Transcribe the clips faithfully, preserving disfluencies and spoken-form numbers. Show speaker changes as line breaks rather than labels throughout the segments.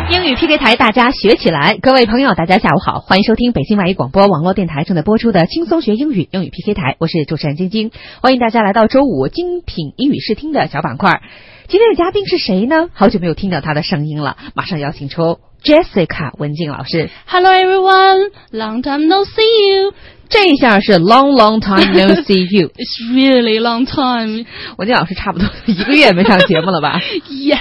英语 P K 台，大家学起来！各位朋友，大家下午好，欢迎收听北京外语广播网络电台正在播出的轻松学英语英语 P K 台，我是主持人晶晶，欢迎大家来到周五精品英语试听的小板块。今天的嘉宾是谁呢？好久没有听到他的声音了，马上邀请出 Jessica 文静老师。
Hello everyone, long time no see you.
这一下是 long long time no see you.
It's really long time.
文静老师差不多一个月没上节目了吧？
Yes,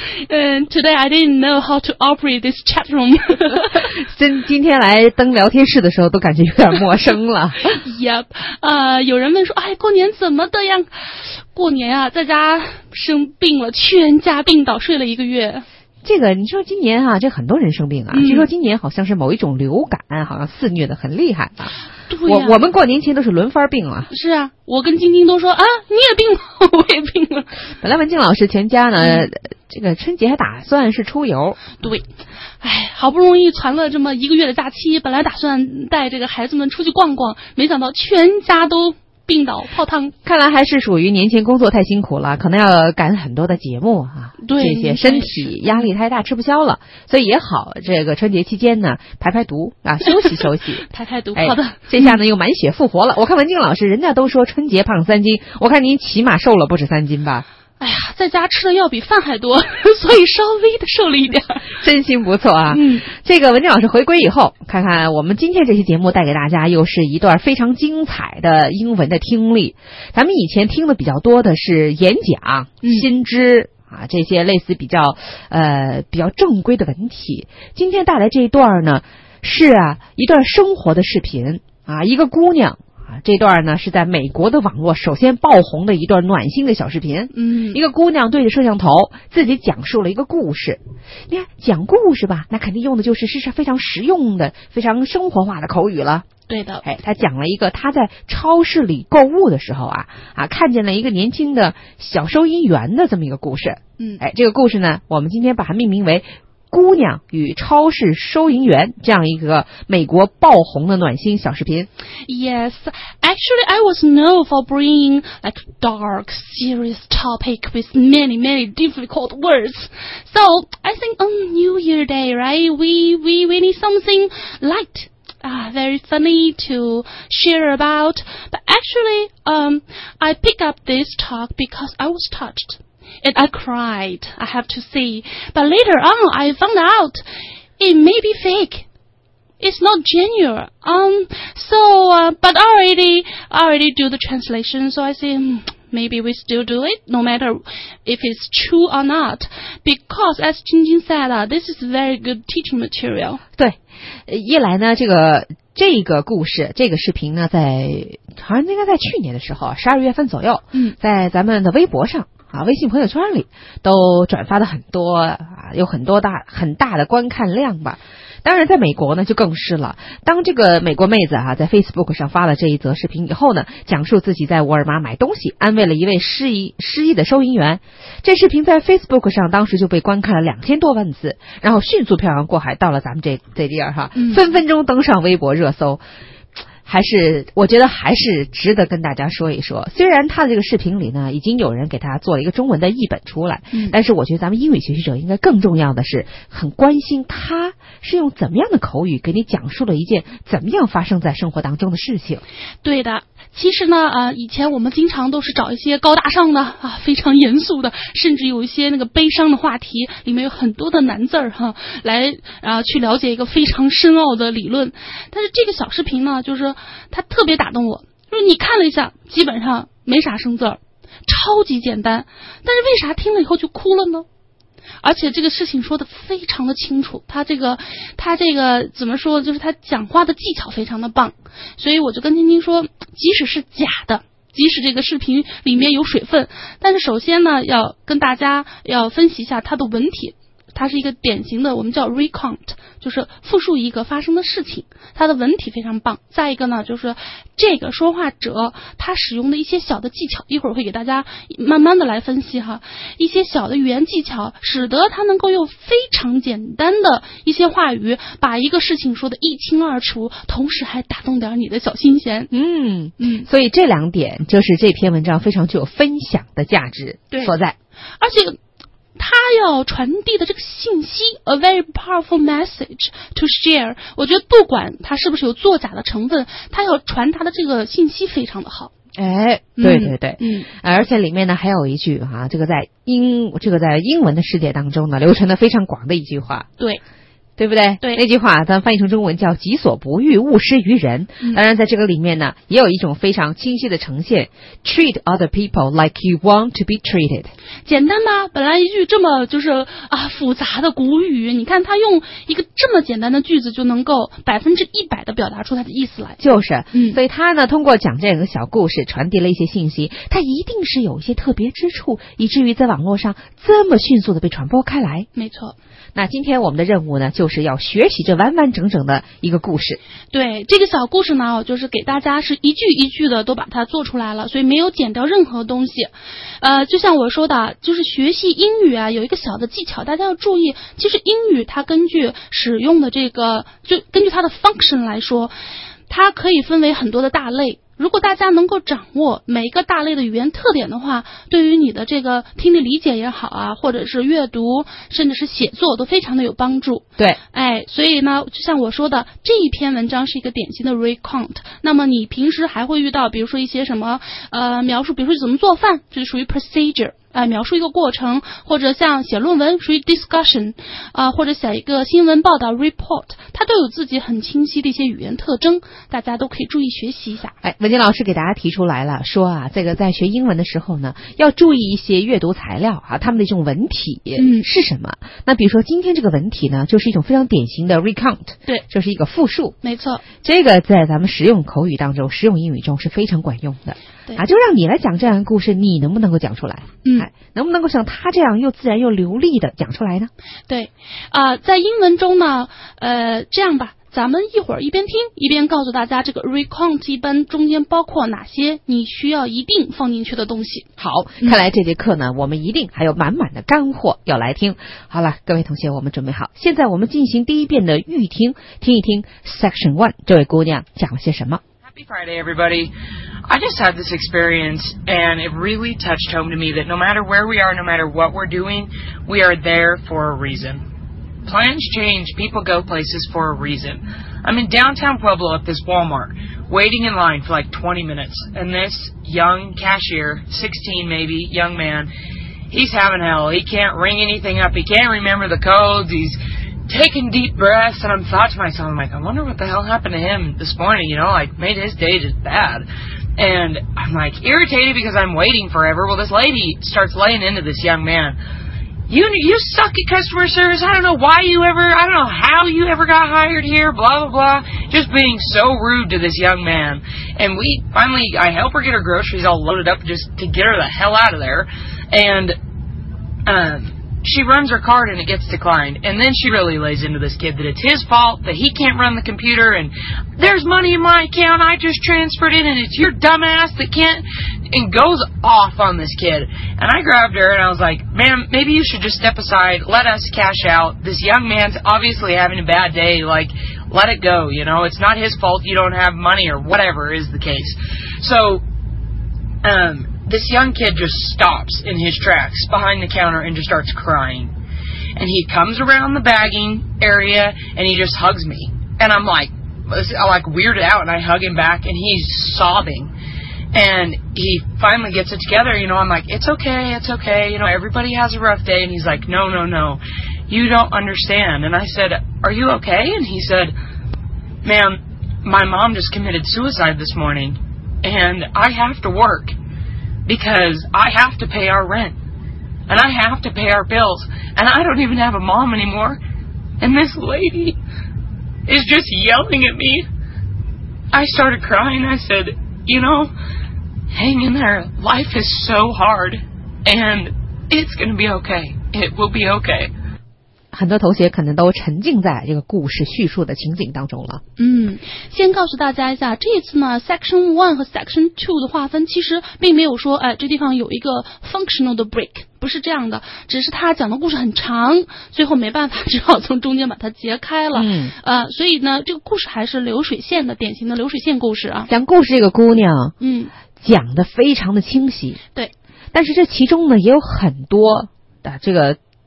and today I didn't know how to operate this chat room.
今今天来登聊天室的时候都感觉有点陌生了。
Yep, 呃，有人问说，哎，过年怎么的呀？过年啊，在家生病了，全家病倒，睡了一个月。
这个你说今年啊，这很多人生病啊，据、嗯、说今年好像是某一种流感，好像肆虐的很厉害啊。
对
我我们过年前都是轮番病了。
是啊，我跟晶晶都说啊，你也病了，我也病了。
本来文静老师全家呢、嗯，这个春节还打算是出游。
对，哎，好不容易攒了这么一个月的假期，本来打算带这个孩子们出去逛逛，没想到全家都病倒泡汤。
看来还是属于年前工作太辛苦了，可能要赶很多的节目啊，
对，
这些身体压力太大，吃不消了，所以也好，这个春节期间呢，排排毒啊，休息休息，
排排毒。
哎、
好的，
这下呢又满血复活了。我看文静老师，人家都说春节胖三斤，我看您起码瘦了不止三斤吧？
哎呀，在家吃的要比饭还多，所以稍微的瘦了一点，
真心不错啊。
嗯，
这个文静老师回归以后，看看我们今天这期节目带给大家又是一段非常精彩的英文的听力。咱们以前听的比较多的是演讲、嗯、新知啊，这些类似比较呃比较正规的文体。今天带来这一段呢，是啊一段生活的视频啊，一个姑娘。啊，这段呢是在美国的网络首先爆红的一段暖心的小视频。
嗯，
一个姑娘对着摄像头自己讲述了一个故事。你看讲故事吧，那肯定用的就是是非常实用的、非常生活化的口语了。
对的，
哎，她讲了一个她在超市里购物的时候啊啊看见了一个年轻的小收银员的这么一个故事。
嗯，
哎，这个故事呢，我们今天把它命名为姑娘与超市收银员，这样一个美国爆红的暖心小视频。
Yes, actually I was known for bringing like dark, serious topic with many, many difficult words. So I think on New Year Day, right, we, we, we need something light. Ah, very funny to share about. But actually, um, I picked up this talk because I was touched.And I cried, I have to say. But later on, I found out it may be fake. It's not genuine. Um, so, uh, but I already, I already do the translation. So I say, hmm, maybe we still do it, no matter if it's true or not. Because as Jingjing said, uh, this is very good teaching material.
对，一来呢，这个这个故事，这个视频呢，在好像应该在去年的时候，十二月份左右，
嗯，
在咱们的微博上。啊，微信朋友圈里都转发的很多啊，有很多大很大的观看量吧。当然在美国呢就更是了，当这个美国妹子啊在 Facebook 上发了这一则视频以后呢，讲述自己在沃尔玛买东西，安慰了一位失忆失忆的收银员。这视频在 Facebook 上当时就被观看了两千多万次，然后迅速漂洋过海到了咱们这这地儿哈，
嗯，
分分钟登上微博热搜。还是我觉得还是值得跟大家说一说，虽然他的这个视频里呢已经有人给他做了一个中文的译本出来，
嗯，
但是我觉得咱们英语学习者应该更重要的是很关心他是用怎么样的口语给你讲述了一件怎么样发生在生活当中的事情。
对的，其实呢呃，以前我们经常都是找一些高大上的啊，非常严肃的，甚至有一些那个悲伤的话题，里面有很多的难字儿哈，来啊去了解一个非常深奥的理论。但是这个小视频呢，就是它特别打动我，就是你看了一下，基本上没啥生字儿，超级简单，但是为啥听了以后就哭了呢？而且这个事情说的非常的清楚，他这个他这个怎么说，就是他讲话的技巧非常的棒，所以我就跟晶晶说，即使是假的，即使这个视频里面有水分，但是首先呢要跟大家要分析一下它的文体。它是一个典型的我们叫 recount， 就是复述一个发生的事情，它的文体非常棒。再一个呢，就是这个说话者他使用的一些小的技巧，一会儿会给大家慢慢的来分析哈，一些小的语言技巧，使得他能够用非常简单的一些话语把一个事情说的一清二楚，同时还打动点你的小心弦。
嗯
嗯，
所以这两点就是这篇文章非常具有分享的价值所在。
而且他要传递的这个信息 a very powerful message to share， 我觉得不管他是不是有作假的成分，他要传达的这个信息非常的好。
哎，对对对，
嗯，嗯
而且里面呢还有一句哈、啊，这个在英这个在英文的世界当中呢流传的非常广的一句话，
对。
对不对？
对，
那句话咱翻译成中文叫己所不欲，勿施于人。
嗯、
当然在这个里面呢也有一种非常清晰的呈现 treat other people like you want to be treated。
简单吗？本来一句这么就是啊复杂的古语，你看他用一个这么简单的句子就能够百分之一百的表达出他的意思来。
就是、
嗯、
所以他呢通过讲这个小故事传递了一些信息，他一定是有一些特别之处，以至于在网络上这么迅速的被传播开来。
没错。
那今天我们的任务呢就是要学习这完完整整的一个故事。
对，这个小故事呢就是给大家是一句一句的都把它做出来了，所以没有剪掉任何东西。呃，就像我说的，就是学习英语啊有一个小的技巧大家要注意，其实英语它根据使用的这个就根据它的 function 来说，它可以分为很多的大类。如果大家能够掌握每一个大类的语言特点的话，对于你的这个听力理解也好啊，或者是阅读甚至是写作都非常的有帮助。
对，
哎，所以呢就像我说的，这一篇文章是一个典型的 recount。 那么你平时还会遇到比如说一些什么呃描述，比如说怎么做饭，这就属于 procedure，呃，描述一个过程，或者像写论文属于 discussion， 啊、呃，或者写一个新闻报道 report， 它都有自己很清晰的一些语言特征，大家都可以注意学习一下。
哎，文静老师给大家提出来了，说啊，这个在学英文的时候呢，要注意一些阅读材料啊，他们的这种文体
嗯
是什么？那比如说今天这个文体呢，就是一种非常典型的 recount，
对，
这是一个复述，
没错，
这个在咱们实用口语当中、实用英语中是非常管用的。
对
啊，就让你来讲这样的故事，你能不能够讲出来？
嗯，
哎，能不能够像他这样又自然又流利的讲出来呢？
对，啊、呃，在英文中呢，呃，这样吧，咱们一会儿一边听一边告诉大家，这个 recount 一般中间包括哪些你需要一定放进去的东西。
好，看来这节课呢，嗯、我们一定还有满满的干货要来听。好了，各位同学，我们准备好，现在我们进行第一遍的预听，听一听 Section One 这位姑娘讲了些什么。
Happy Friday, everybody. I just had this experience, and it really touched home to me that no matter where we are, no matter what we're doing, we are there for a reason. Plans change, people go places for a reason. I'm in downtown Pueblo at this Walmart, waiting in line for like twenty minutes, and this young cashier, sixteen maybe, young man, he's having hell. He can't ring anything up. He can't remember the codes. He's taking deep breaths, and I'm thought to myself, I'm like, I wonder what the hell happened to him this morning, you know, like made his day just bad. And I'm like irritated because I'm waiting forever. Well, this lady starts laying into this young man. You you suck at customer service. I don't know why you ever, I don't know how you ever got hired here, blah, blah, blah. Just being so rude to this young man. And we finally, I help her get her groceries all loaded up just to get her the hell out of there. And, um, she runs her card and it gets declined. And then she really lays into this kid that it's his fault, that he can't run the computer, and there's money in my account, I just transferred it, and it's your dumbass that can't, and goes off on this kid. And I grabbed her and I was like, ma'am, maybe you should just step aside, let us cash out. This young man's obviously having a bad day, like, let it go, you know, it's not his fault you don't have money or whatever is the case. So, um... this young kid just stops in his tracks behind the counter and just starts crying. And he comes around the bagging area and he just hugs me. And I'm like, I like weirded out, and I hug him back and he's sobbing. And he finally gets it together, you know, I'm like, it's okay, it's okay, you know, everybody has a rough day. And he's like, no, no, no, you don't understand. And I said, are you okay? And he said, ma'am, my mom just committed suicide this morning and I have to work, because I have to pay our rent, and I have to pay our bills, and I don't even have a mom anymore, and this lady is just yelling at me. I started crying. I said, you know, hang in there. Life is so hard, and it's going to be okay. It will be okay.
很多同学可能都沉浸在这个故事叙述的情景当中了。
嗯，先告诉大家一下，这一次呢 Section One 和 Section Two 的划分其实并没有说，哎，这地方有一个 functional 的 break， 不是这样的，只是他讲的故事很长，最后没办法，只好从中间把它截开了。
嗯，
呃，所以呢，这个故事还是流水线的，典型的流水线故事啊。
讲故事这个姑娘，
嗯，
讲的非常的清晰。
对，
但是这其中呢，也有很多。这个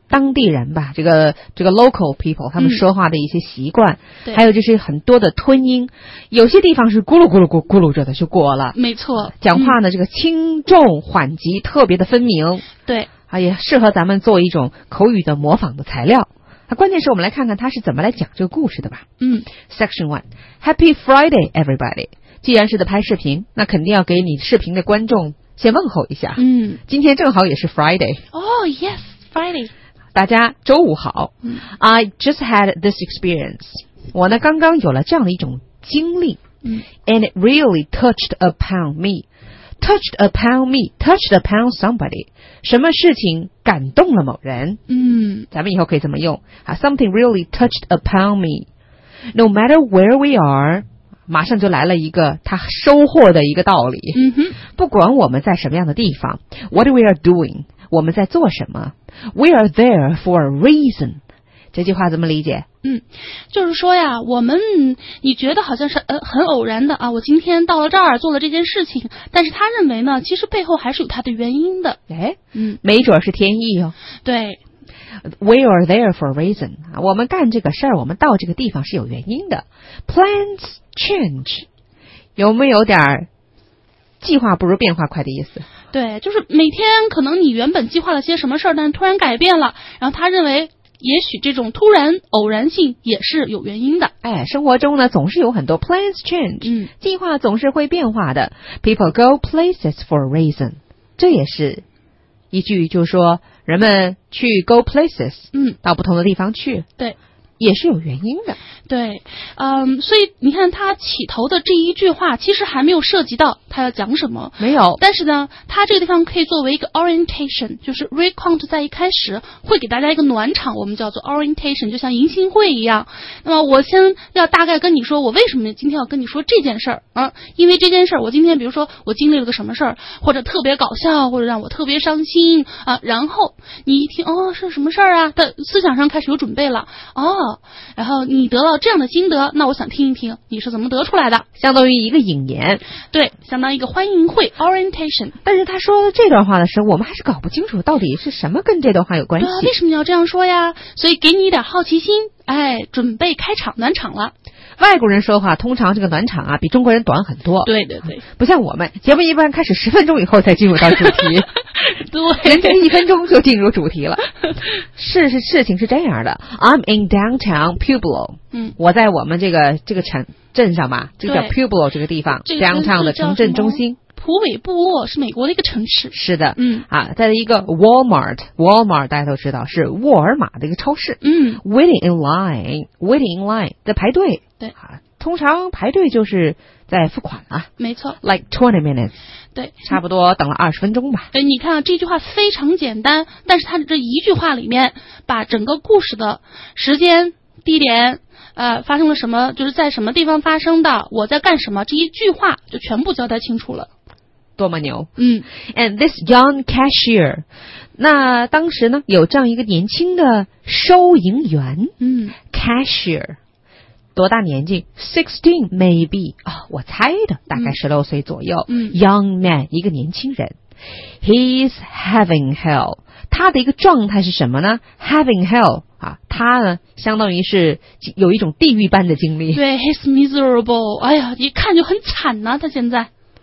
当地人吧，这个这个 local people 他们说话的一些习惯，
对
还有就是很多的吞音，有些地方是咕噜咕噜咕咕噜着的就过了，
没错，
讲话呢、
嗯、
这个轻重缓急特别的分明，
对，
啊也适合咱们做一种口语的模仿的材料。那关键是我们来看看他是怎么来讲这个故事的吧。
嗯
Section one Happy Friday everybody。既然是在拍视频，那肯定要给你视频的观众先问候一下。
嗯，
今天正好也是 Friday。
哦、oh, yes Friday。
大家周五好。
嗯、
I just had this experience。我呢刚刚有了这样的一种经历。
嗯
And it really touched upon me。Touched upon me, touched upon somebody。什么事情感动了某人？
嗯，
咱们以后可以这么用啊 ，Something really touched upon me. No matter where we are， 马上就来了一个他收获的一个道理。
嗯哼，
不管我们在什么样的地方 ，What we are doing， 我们在做什么 ，We are there for a reason。这句话怎么理解？
嗯，就是说呀，我们你觉得好像是呃很偶然的啊，我今天到了这儿做了这件事情，但是他认为呢，其实背后还是有他的原因的。
哎，
嗯，
没准是天意哦。
对
，We are there for a reason。我们干这个事儿，我们到这个地方是有原因的。Plans change， 有没有点计划不如变化快的意思？
对，就是每天可能你原本计划了些什么事儿，但是突然改变了，然后他认为。也许这种突然偶然性也是有原因的。
哎，生活中呢总是有很多 plans change，
嗯，
计划总是会变化的。People go places for a reason， 这也是一句就是说人们去 go places，
嗯，
到不同的地方去，
对，
也是有原因的。
对，嗯，所以你看他起头的这一句话，其实还没有涉及到他要讲什么，
没有。
但是呢，他这个地方可以作为一个 orientation， 就是 recount 在一开始会给大家一个暖场，我们叫做 orientation， 就像迎新会一样。那么我先要大概跟你说，我为什么今天要跟你说这件事儿啊？因为这件事儿，我今天比如说我经历了个什么事儿，或者特别搞笑，或者让我特别伤心啊，然后你一听哦是什么事儿啊，的思想上开始有准备了哦，然后你得到这样的心得，那我想听一听你是怎么得出来的，
相当于一个引言，
对，相当于一个欢迎会 orientation。
但是他说这段话的时候，我们还是搞不清楚到底是什么跟这段话有关系。
为什么你要这样说呀？所以给你一点好奇心，哎，准备开场暖场了。
外国人说话通常这个暖场啊比中国人短很多。
对对对，
不像我们节目一般开始十分钟以后才进入到主题。
对，
人家一分钟就进入主题了。是是事情是这样的 ，I'm in downtown Pueblo。
嗯，
我在我们这个这个城镇上吧，这个叫 Pueblo 这个地方 ，downtown 的城镇中心。
普韦布沃是美国的一个城市。
是的，
嗯
啊，在一个 Walmart，Walmart 大家都知道是沃尔玛的一个超市。
嗯
，waiting in line，waiting in line 在排队。
对
啊，通常排队就是在付款啊。
没错
，like twenty minutes。
对，
差不多等了二十分钟吧。
对，你看这句话非常简单，但是它这一句话里面把整个故事的时间、地点。呃，发生了什么？就是在什么地方发生的？我在干什么？这一句话就全部交代清楚了。
多么牛！
嗯
，And this young cashier， 那当时呢有这样一个年轻的收银员，
嗯
，cashier， 多大年纪 ？Sixteen maybe 啊、哦，我猜的，大概十六岁左右。
嗯
，young man 一个年轻人 ，he's having hell， 他的一个状态是什么呢 ？having hell。啊，他呢，相当于是有一种地狱般的经历。
对 ，he's miserable， 哎呀，一看就很惨呐、啊，他现在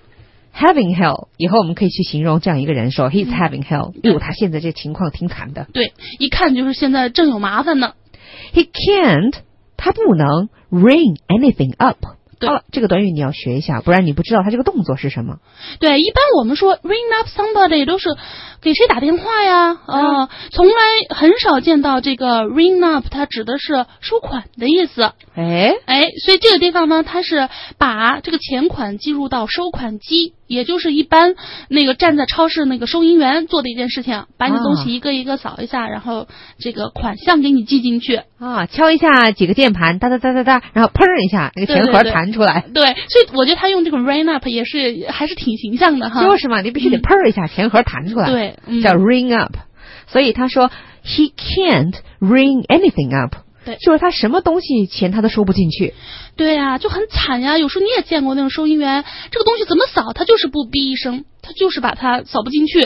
having hell， 以后我们可以去形容这样一个人说 he's having hell， 哎呦，他现在这情况挺惨的。
对，一看就是现在正有麻烦呢。
He can't， 他不能 ring anything up。
对、
啊，这个短语你要学一下，不然你不知道他这个动作是什么。
对，一般我们说 ring up somebody 都是给谁打电话呀？啊、嗯呃，从来很少见到这个 ring up， 它指的是收款的意思。
哎
哎，所以这个地方呢，它是把这个钱款计入到收款机，也就是一般那个站在超市那个收银员做的一件事情，把你东西一个一个扫一下，啊、然后这个款项给你记进去。
啊，敲一下几个键盘，哒哒哒哒哒，然后砰一下，那个钱盒弹出来。
对, 对, 对, 对，所以我觉得他用这个 ring up 也是还是挺形象的哈。
就是嘛，你必须得砰一下，嗯、钱盒弹出来。
对、嗯，
叫 ring up。所以他说 he can't ring anything up。
对，
就是他什么东西钱他都收不进去。
对呀、啊，就很惨呀。有时候你也见过那种收银员，这个东西怎么扫，他就是不哔一声，他就是把它扫不进去。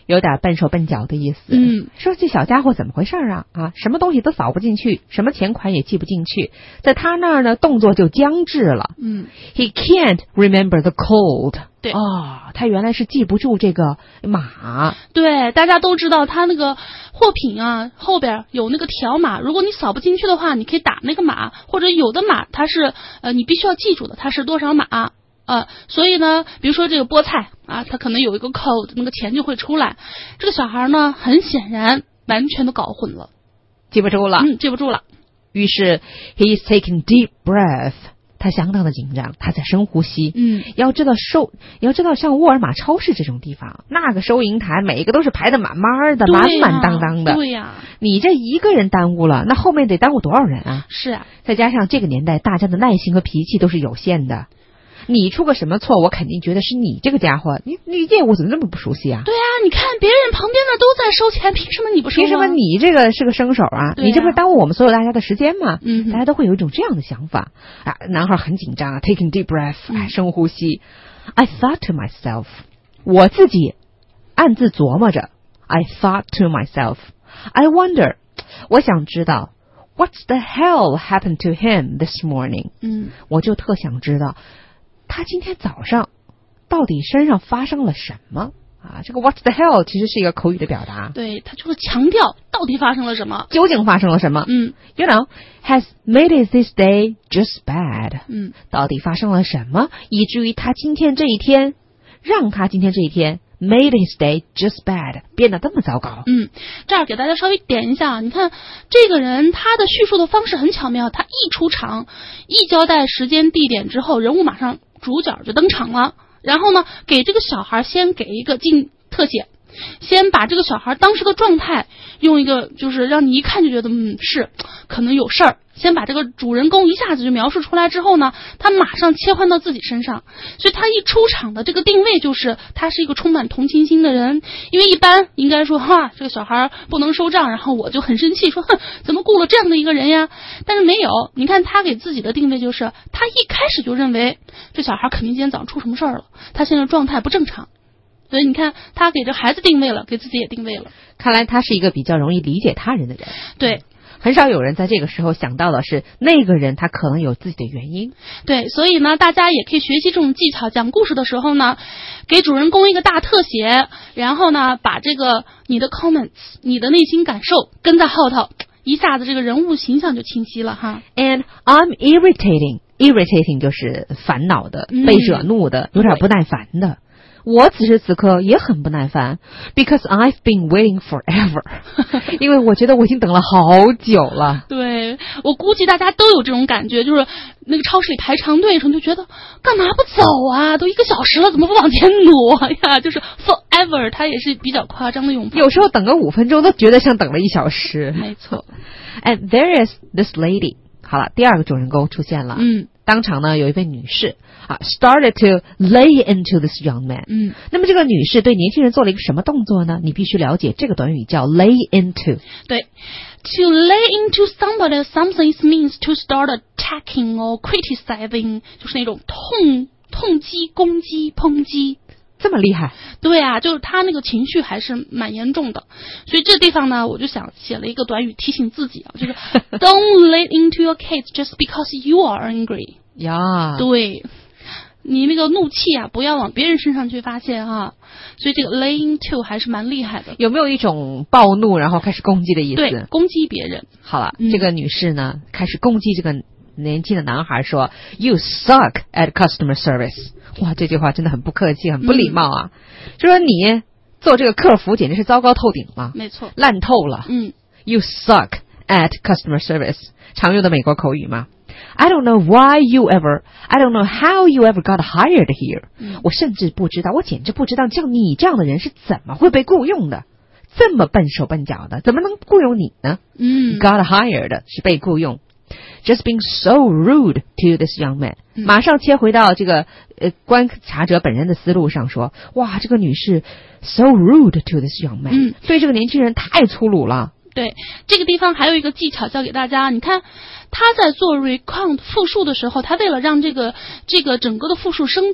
有点笨手笨脚的意思。
嗯，
说这小家伙怎么回事啊？啊，什么东西都扫不进去，什么钱款也记不进去，在他那儿呢，动作就僵滞了。
嗯
，He can't remember the code。
对，
哦，他原来是记不住这个码。
对，大家都知道他那个货品啊后边有那个条码，如果你扫不进去的话，你可以打那个码，或者有的码它是呃你必须要记住的，它是多少码。呃，所以呢，比如说这个菠菜啊，它可能有一个 code， 那个钱就会出来。这个小孩呢，很显然完全都搞混了，
记不住了，
嗯，记不住了。
于是 he is taking deep breath， 他相当的紧张，他在深呼吸。
嗯，
要知道收，要知道像沃尔玛超市这种地方，那个收银台每一个都是排得满满的，满满当当的。
对呀、啊，
你这一个人耽误了，那后面得耽误多少人啊？
是啊，
再加上这个年代大家的耐心和脾气都是有限的。你出个什么错，我肯定觉得是你这个家伙，你你业务怎么这么不熟悉啊？
对啊，你看别人旁边的都在收钱，凭什么你不收？
凭什么你这个是个生手啊？你这不是耽误我们所有大家的时间吗？
嗯，
大家都会有一种这样的想法啊。男孩很紧张啊 ，taking deep breath， 哎，深呼吸。I thought to myself， 我自己暗自琢磨着 ，I thought to myself，I wonder， 我想知道 ，What the hell happened to him this morning？
嗯，
我就特想知道。他今天早上到底身上发生了什么啊？这个 What the hell 其实是一个口语的表达，
对，他就是强调到底发生了什么，
究竟发生了什么？
嗯
，You know has made it this day just bad。
嗯，
到底发生了什么，以至于他今天这一天，让他今天这一天 made his day just bad 变得这么糟糕？
嗯，这儿给大家稍微点一下，你看这个人他的叙述的方式很巧妙，他一出场，一交代时间地点之后，人物马上。主角就登场了，然后呢，给这个小孩先给一个近特写，先把这个小孩当时的状态用一个就是让你一看就觉得嗯是可能有事儿，先把这个主人公一下子就描述出来之后呢，他马上切换到自己身上，所以他一出场的这个定位就是他是一个充满同情心的人。因为一般应该说哈，这个小孩不能收账，然后我就很生气说哼，怎么雇了这样的一个人呀？但是没有，你看他给自己的定位就是他一开始就认为这小孩肯定今天早上出什么事儿了，他现在状态不正常。所以你看，他给这孩子定位了，给自己也定位了。
看来他是一个比较容易理解他人的人。
对，
很少有人在这个时候想到的是那个人他可能有自己的原因。
对，所以呢，大家也可以学习这种技巧，讲故事的时候呢，给主人公一个大特写，然后呢，把这个你的 comments， 你的内心感受跟在后头，一下子这个人物形象就清晰了哈。
And I'm irritating，irritating 就是烦恼的、
嗯、
被惹怒的、有点不耐烦的。我此时此刻也很不耐烦 ，because I've been waiting forever， 因为我觉得我已经等了好久了。
对，我估计大家都有这种感觉，就是那个超市里排长队的时候，就觉得干嘛不走啊？都一个小时了，怎么不往前挪呀？就是 forever， 它也是比较夸张的用法。
有时候等个五分钟都觉得像等了一小时。
没错。
And there is this lady。好了，第二个主人公出现了。
嗯。
当场呢有一位女士啊 ，started to lay into this young man。
嗯，
那么这个女士对年轻人做了一个什么动作呢？你必须了解这个短语叫 lay into。
对 ，to lay into somebody something means to start attacking or criticizing， 就是那种痛痛击、攻击、抨击。
这么厉害？
对啊，就是他那个情绪还是蛮严重的，所以这地方呢，我就想写了一个短语提醒自己啊，就是 Don't lay into your case just because you are angry。
呀、yeah. ，
对，你那个怒气啊，不要往别人身上去发泄哈。所以这个 lay into 还是蛮厉害的。
有没有一种暴怒然后开始攻击的意思？
对，攻击别人。
好了、
嗯，
这个女士呢开始攻击这个年轻的男孩说 You suck at customer service。哇，这句话真的很不客气，很不礼貌啊！嗯、就说你做这个客服简直是糟糕透顶了，
没错，
烂透了。
嗯
，You suck at customer service， 常用的美国口语嘛。I don't know why you ever, I don't know how you ever got hired here、嗯。我甚至不知道，我简直不知道像你这样的人是怎么会被雇佣的，这么笨手笨脚的，怎么能雇佣你呢？
嗯
，got hired 是被雇佣。Just being so rude to this young man、嗯、马上切回到这个呃观察者本人的思路上说，哇，这个女士 so rude to this young man、嗯、对这个年轻人太粗鲁了。
对，这个地方还有一个技巧教给大家，你看他在做 recount 复述的时候，他为了让这个这个整个的复述生动，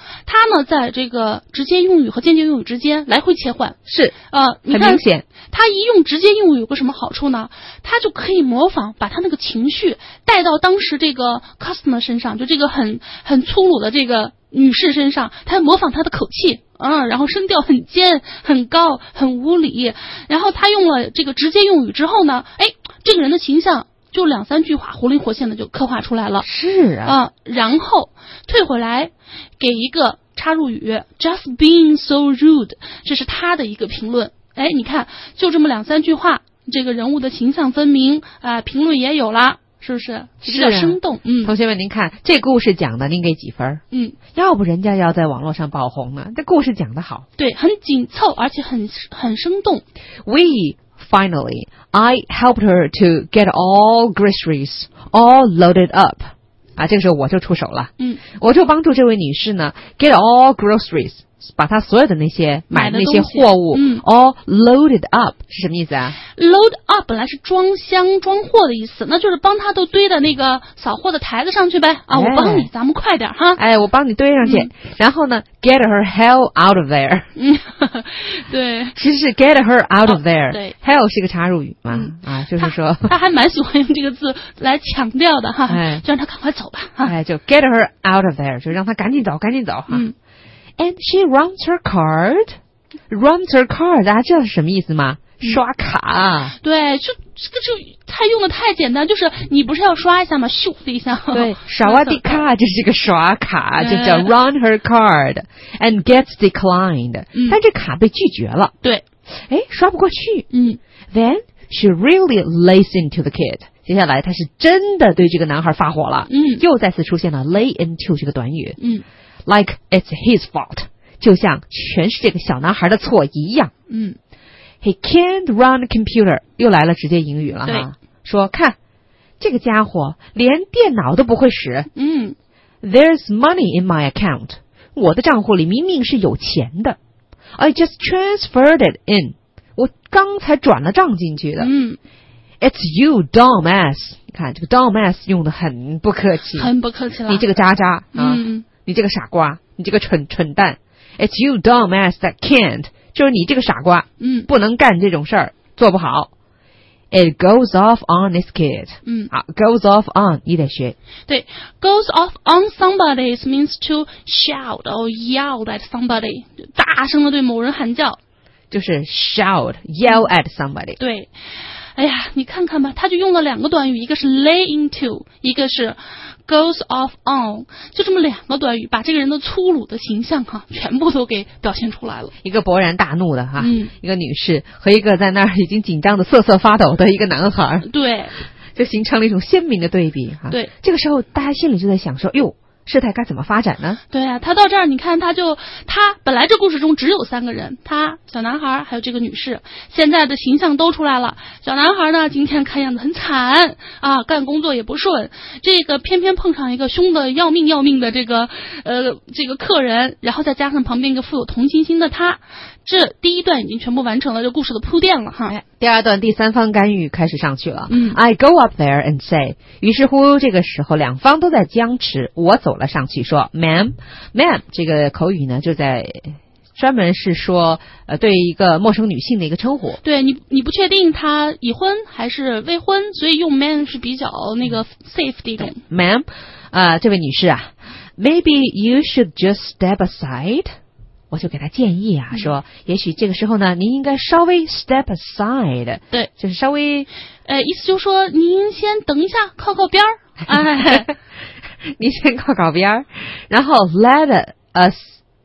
它呢在这个直接用语和间接用语之间来回切换。
是，
呃，你
很
看
明显。
它一用直接用语有个什么好处呢？它就可以模仿，把它那个情绪带到当时这个 customer 身上，就这个很很粗鲁的这个女士身上，它模仿她的口气，嗯，然后声调很尖、很高、很无理。然后他用了这个直接用语之后呢，哎，这个人的形象就两三句话活灵活现的就刻画出来了。
是啊，
啊、然后退回来给一个插入语 ，just being so rude， 这是他的一个评论。哎，你看，就这么两三句话，这个人物的形象分明啊、呃，评论也有了，是不是？比较生动。嗯，
同学们，您看这故事讲的，您给几分？
嗯，
要不人家要在网络上爆红呢。这故事讲得好，
对，很紧凑，而且很很生动。
We finally, I helped her to get all groceries all loaded up. 啊，这个时候我就出手了。
嗯，
我就帮助这位女士呢 get all groceries， 把她所有的那些买的那些货物，
嗯
all loaded up 是什么意思啊？
load up 本来是装箱装货的意思，那就是帮他都堆到那个扫货的台子上去呗。啊，我帮你，咱们快点哈。
哎，我帮你堆上去。
嗯、
然后呢 get her hell out of there。
嗯，对，
其实是 get her out of there、
哦、对
hell 是个插入语嘛、
嗯、
啊，就是说
他, 他还蛮喜欢用这个字来强调的哈，
哎，
就让他赶快走吧哈。
哎，就 get her out of there， 就让他赶紧走赶紧走哈。
嗯
And she runs her card runs her card 大家知道是什么意思吗？刷卡。
对，就这个就他用的太简单，就是你不是要刷一下吗？咻的一下。
对，傻哇迪卡就是个刷卡，就叫 run her card and gets declined、嗯、但这卡被拒绝了。
对，
哎，刷不过去。
嗯
Then she really lays into the kid， 接下来她是真的对这个男孩发火了。
嗯，
又再次出现了 lay into 这个短语。
嗯
，like it's his fault， 就像全是这个小男孩的错一样。
嗯
He can't run a computer， 又来了直接英语了哈，说看这个家伙连电脑都不会使。
嗯
There's money in my account， 我的账户里明明是有钱的。I just transferred it in， 我刚才转了账进去的。
嗯
It's you dumb ass， 你看这个 dumb ass 用的很不客气，
很不客气了。
你这个渣渣啊、
嗯，
你这个傻瓜，你这个蠢蠢蛋。It's you dumb ass that can't， 就是你这个傻瓜，
嗯，
不能干这种事儿，做不好。It goes off on this kid，
嗯，
好 ，goes off on 你得学。
对 ，goes off on somebody means to shout or yell at somebody， 大声的对某人喊叫，
就是 shout yell at somebody。
对。哎呀，你看看吧，他就用了两个短语，一个是 lay into， 一个是 goes off on， 就这么两个短语，把这个人的粗鲁的形象哈、啊，全部都给表现出来了。
一个勃然大怒的哈、
嗯，
一个女士和一个在那儿已经紧张的瑟瑟发抖的一个男孩，
对，
就形成了一种鲜明的对比哈。
对，
这个时候大家心里就在想说，哟。事态该怎么发展呢？
对啊，他到这儿，你看，他就他本来这故事中只有三个人，他小男孩还有这个女士，现在的形象都出来了。小男孩呢，今天看样子很惨啊，干工作也不顺，这个偏偏碰上一个凶的要命要命的这个呃这个客人，然后再加上旁边一个富有同情心的他，这第一段已经全部完成了这故事的铺垫了哈。
哎，第二段第三方干预开始上去了。
嗯
I go up there and say， 于是乎这个时候两方都在僵持，我走了上去说 Ma'am Ma'am 这个口语呢就在专门是说呃对一个陌生女性的一个称呼。
对，你你不确定他已婚还是未婚，所以用 man 是比较那个 safe 的一种。
Ma'am 啊、呃、这位女士啊 Maybe you should just step aside，我就给他建议啊，说也许这个时候呢，您应该稍微 step aside，
对，
就是稍微，
呃，意思就是说您先等一下，靠靠边儿，哎，
您先靠靠边儿，然后 let us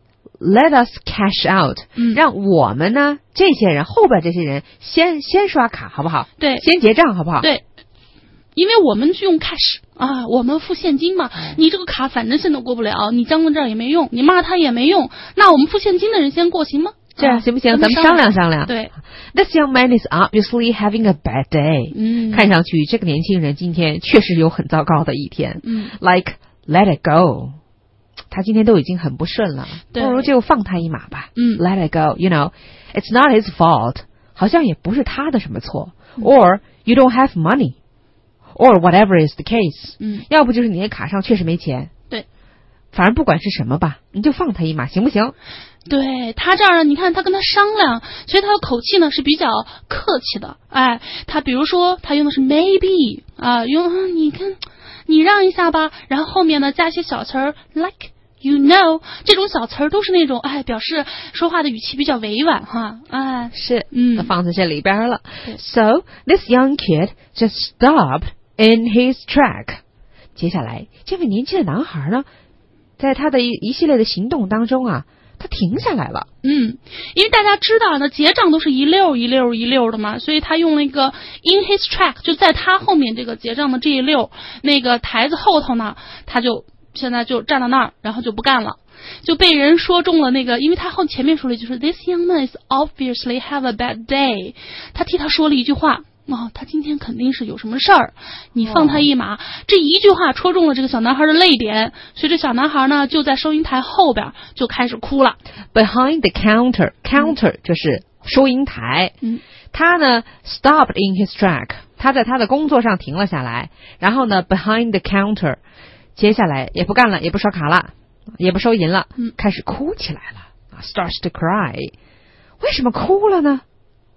let us cash out，、嗯、让我们呢这些人后边这些人先先刷卡好不好？
对，
先结账好不好？
对。因为我们是用 cash 啊，我们付现金嘛，你这个卡反正现在过不了，你僵在这儿也没用，你骂他也没用，那我们付现金的人先过行吗？
这样行不行？咱们商量商量。
对
，This young man is obviously having a bad day。
嗯，
看上去这个年轻人今天确实有很糟糕的一天。
嗯
，Like let it go， 他今天都已经很不顺了，不如就放他一马吧。
嗯
，Let it go，you know，it's not his fault， 好像也不是他的什么错。嗯、Or you don't have money。Or whatever is the case，
嗯，
要不就是你的卡上确实没钱，
对，
反正不管是什么吧，你就放他一马，行不行？
对，他这样呢，你看他跟他商量，所以他的口气呢是比较客气的。哎，他比如说他用的是 maybe 啊，用你看你让一下吧，然后后面呢加一些小词儿 like you know， 这种小词儿都是那种哎表示说话的语气比较委婉哈。哎，
是，
嗯，
放在这里边了。So this young kid just stopped in his track。接下来这位年轻的男孩呢，在他的一一系列的行动当中啊，他停下来了。
嗯，因为大家知道呢，结账都是一溜一溜一溜的嘛，所以他用了一个 in his track， 就在他后面这个结账的这一溜，那个台子后头呢，他就现在就站到那儿，然后就不干了，就被人说中了那个，因为他后前面说了一句是 This young man is obviously have a bad day， 他替他说了一句话。哦，他今天肯定是有什么事儿，你放他一马、哦、这一句话戳中了这个小男孩的泪点，所以这小男孩呢就在收银台后边就开始哭了。
Behind the counter counter、嗯、就是收银台。
嗯，
他呢 stopped in his track， 他在他的工作上停了下来，然后呢 behind the counter 接下来也不干了，也不刷卡了，也不收银了、
嗯、
开始哭起来了， starts to cry。 为什么哭了呢？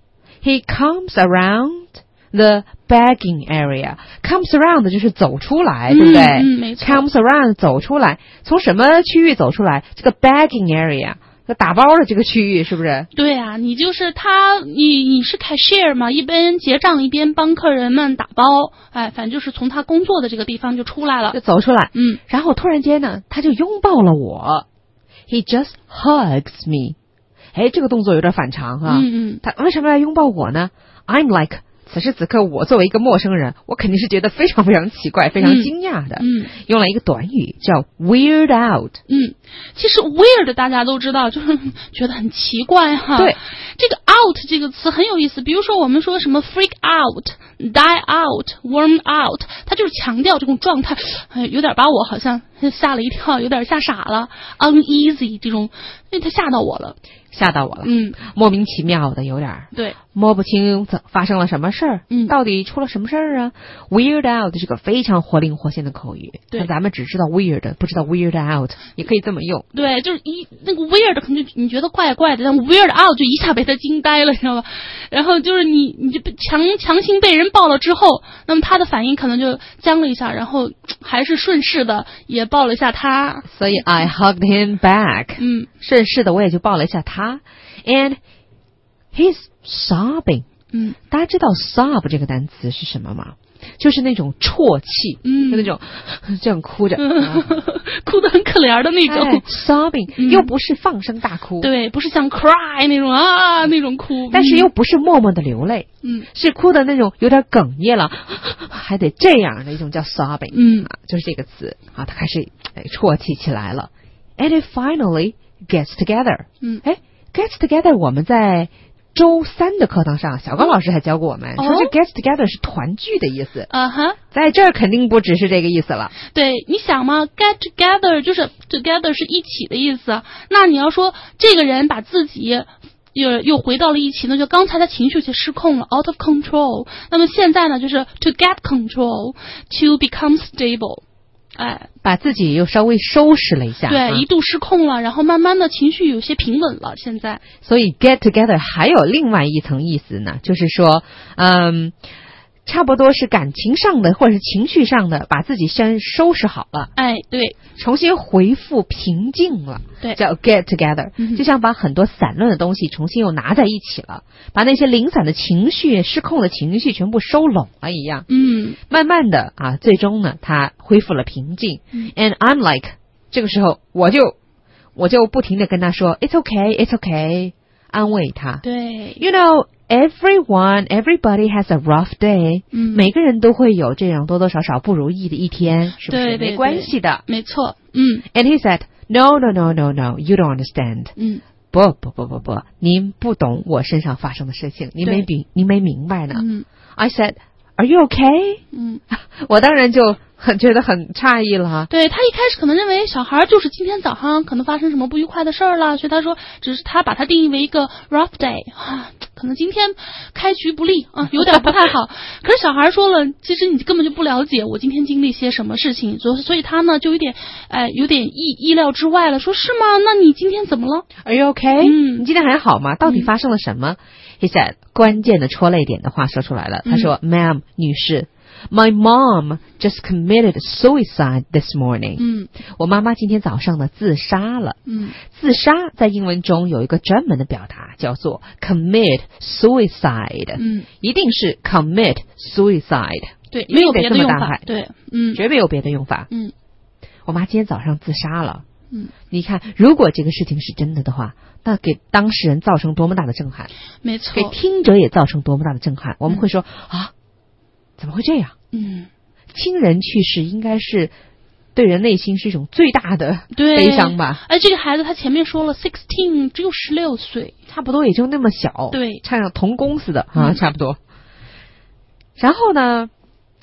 He comes around the begging area， comes around 就是走出来，对不对？
嗯，没错。
comes around 走出来，从什么区域走出来？这个 begging area， 打包的这个区域，是不是？
对啊，你就是他，你你是 cashier 嘛，一边结账一边帮客人们打包，哎，反正就是从他工作的这个地方就出来了，
就走出来。
嗯，
然后突然间呢，他就拥抱了我。He just hugs me。哎，这个动作有点反常啊。
嗯嗯。
他为什么要拥抱我呢？ I'm like， 此时此刻我作为一个陌生人，我肯定是觉得非常非常奇怪，非常惊讶的。
嗯，
用了一个短语叫 weird out。
嗯，其实 weird 大家都知道，就是觉得很奇怪哈。
对，
这个 out 这个词很有意思，比如说我们说什么 freak out、die out、worm out， 它就是强调这种状态，哎，有点把我好像吓了一跳，有点吓傻了 ，uneasy 这种，因为它吓到我了。
吓到我了，
嗯，
莫名其妙的，有点
对，
摸不清发生了什么事儿，
嗯，
到底出了什么事儿啊 ？Weird out 是个非常活灵活现的口语，
对，
咱们只知道 weird， 不知道 weird out， 也可以这么用。
对，就是一那个 weird 可能就你觉得怪怪的，但 weird out 就一下被他惊呆了，你知道吧？然后就是你你就强强行被人抱了之后，那么他的反应可能就僵了一下，然后还是顺势的也抱了一下他，
所以 I hugged him back，
嗯，
顺势的我也就抱了一下他。And he's sobbing。
嗯，
大家知道 sob 这个单词是什么吗？就是那种啜泣，
嗯，
就那种这样哭着，
嗯啊、哭得很可怜的那种。
哎、sobbing、嗯、又不是放声大哭，
对，不是像 cry 那种啊那种哭，
但是又不是默默的流泪，
嗯，
是哭的那种有点哽咽了，还得这样的一种叫 sobbing，
嗯，
啊，就是这个词啊，他开始哎啜泣起来了。And it finally gets together，
嗯，
哎。Get together 我们在周三的课堂上，小高老师还教过我们，
哦、
说是 get together 是团聚的意思。
啊哈，
在这儿肯定不只是这个意思了。
对，你想嘛 ，get together 就是 together 是一起的意思。那你要说这个人把自己又又回到了一起，那就刚才他情绪就失控了 ，out of control。那么现在呢，就是 to get control，to become stable。哎，
把自己又稍微收拾了一下，
对、
啊，
一度失控了，然后慢慢的情绪有些平稳了。现在，
所以 get together 还有另外一层意思呢，就是说，嗯，差不多是感情上的或者是情绪上的，把自己先收拾好了，
哎，对，
重新恢复平静了，
对，
叫 get together，、
嗯、
就像把很多散乱的东西重新又拿在一起了，把那些零散的情绪、失控的情绪全部收拢了一样。
嗯，
慢慢的啊，最终呢，他恢复了平静。
嗯、
And I'm like， 这个时候我就我就不停的跟他说 ，It's okay, it's okay， 安慰他。
对
，You know。Everyone, everybody has a rough day、
嗯。
每个人都会有这样多多少少不如意的一天，是不是？
对对对，
没关系的，
没错。嗯。
And he said, "No, no, no, no, no. You don't understand."
嗯。
不不不不不，您不懂我身上发生的事情，您没明，您没明白呢。
嗯。
I said, "Are you okay?"
嗯。
我当然就很觉得很诧异了哈。
对，他一开始可能认为小孩就是今天早上可能发生什么不愉快的事儿了，所以他说只是他把它定义为一个 rough day 啊，可能今天开局不利啊，有点不太好。可是小孩说了，其实你根本就不了解我今天经历些什么事情，所所以他呢就有点哎、呃、有点意意料之外了，说是吗？那你今天怎么了
？Are you okay？
嗯，
你今天还好吗？到底发生了什么？ He said， 关键的戳泪点的话说出来了。他说、嗯、，Ma'am， 女士。My mom just committed suicide this morning.
嗯，
我妈妈今天早上呢自杀了。
嗯，
自杀在英文中有一个专门的表达，叫做 commit suicide。
嗯，
一定是 commit suicide。
对，没有别的用法。
对，
嗯，
绝没有别的用法。
嗯，
我妈今天早上自杀了。
嗯，
你看，如果这个事情是真的的话，那给当事人造成多么大的震撼？
没错，
给听者也造成多么大的震撼？我们会说、嗯、啊。怎么会这样？
嗯，
亲人去世应该是对人内心是一种最大的悲伤吧？
哎，这个孩子他前面说了 sixteen 只有十六岁，
差不多也就那么小，
对，
差上同公司的啊、嗯，差不多。然后呢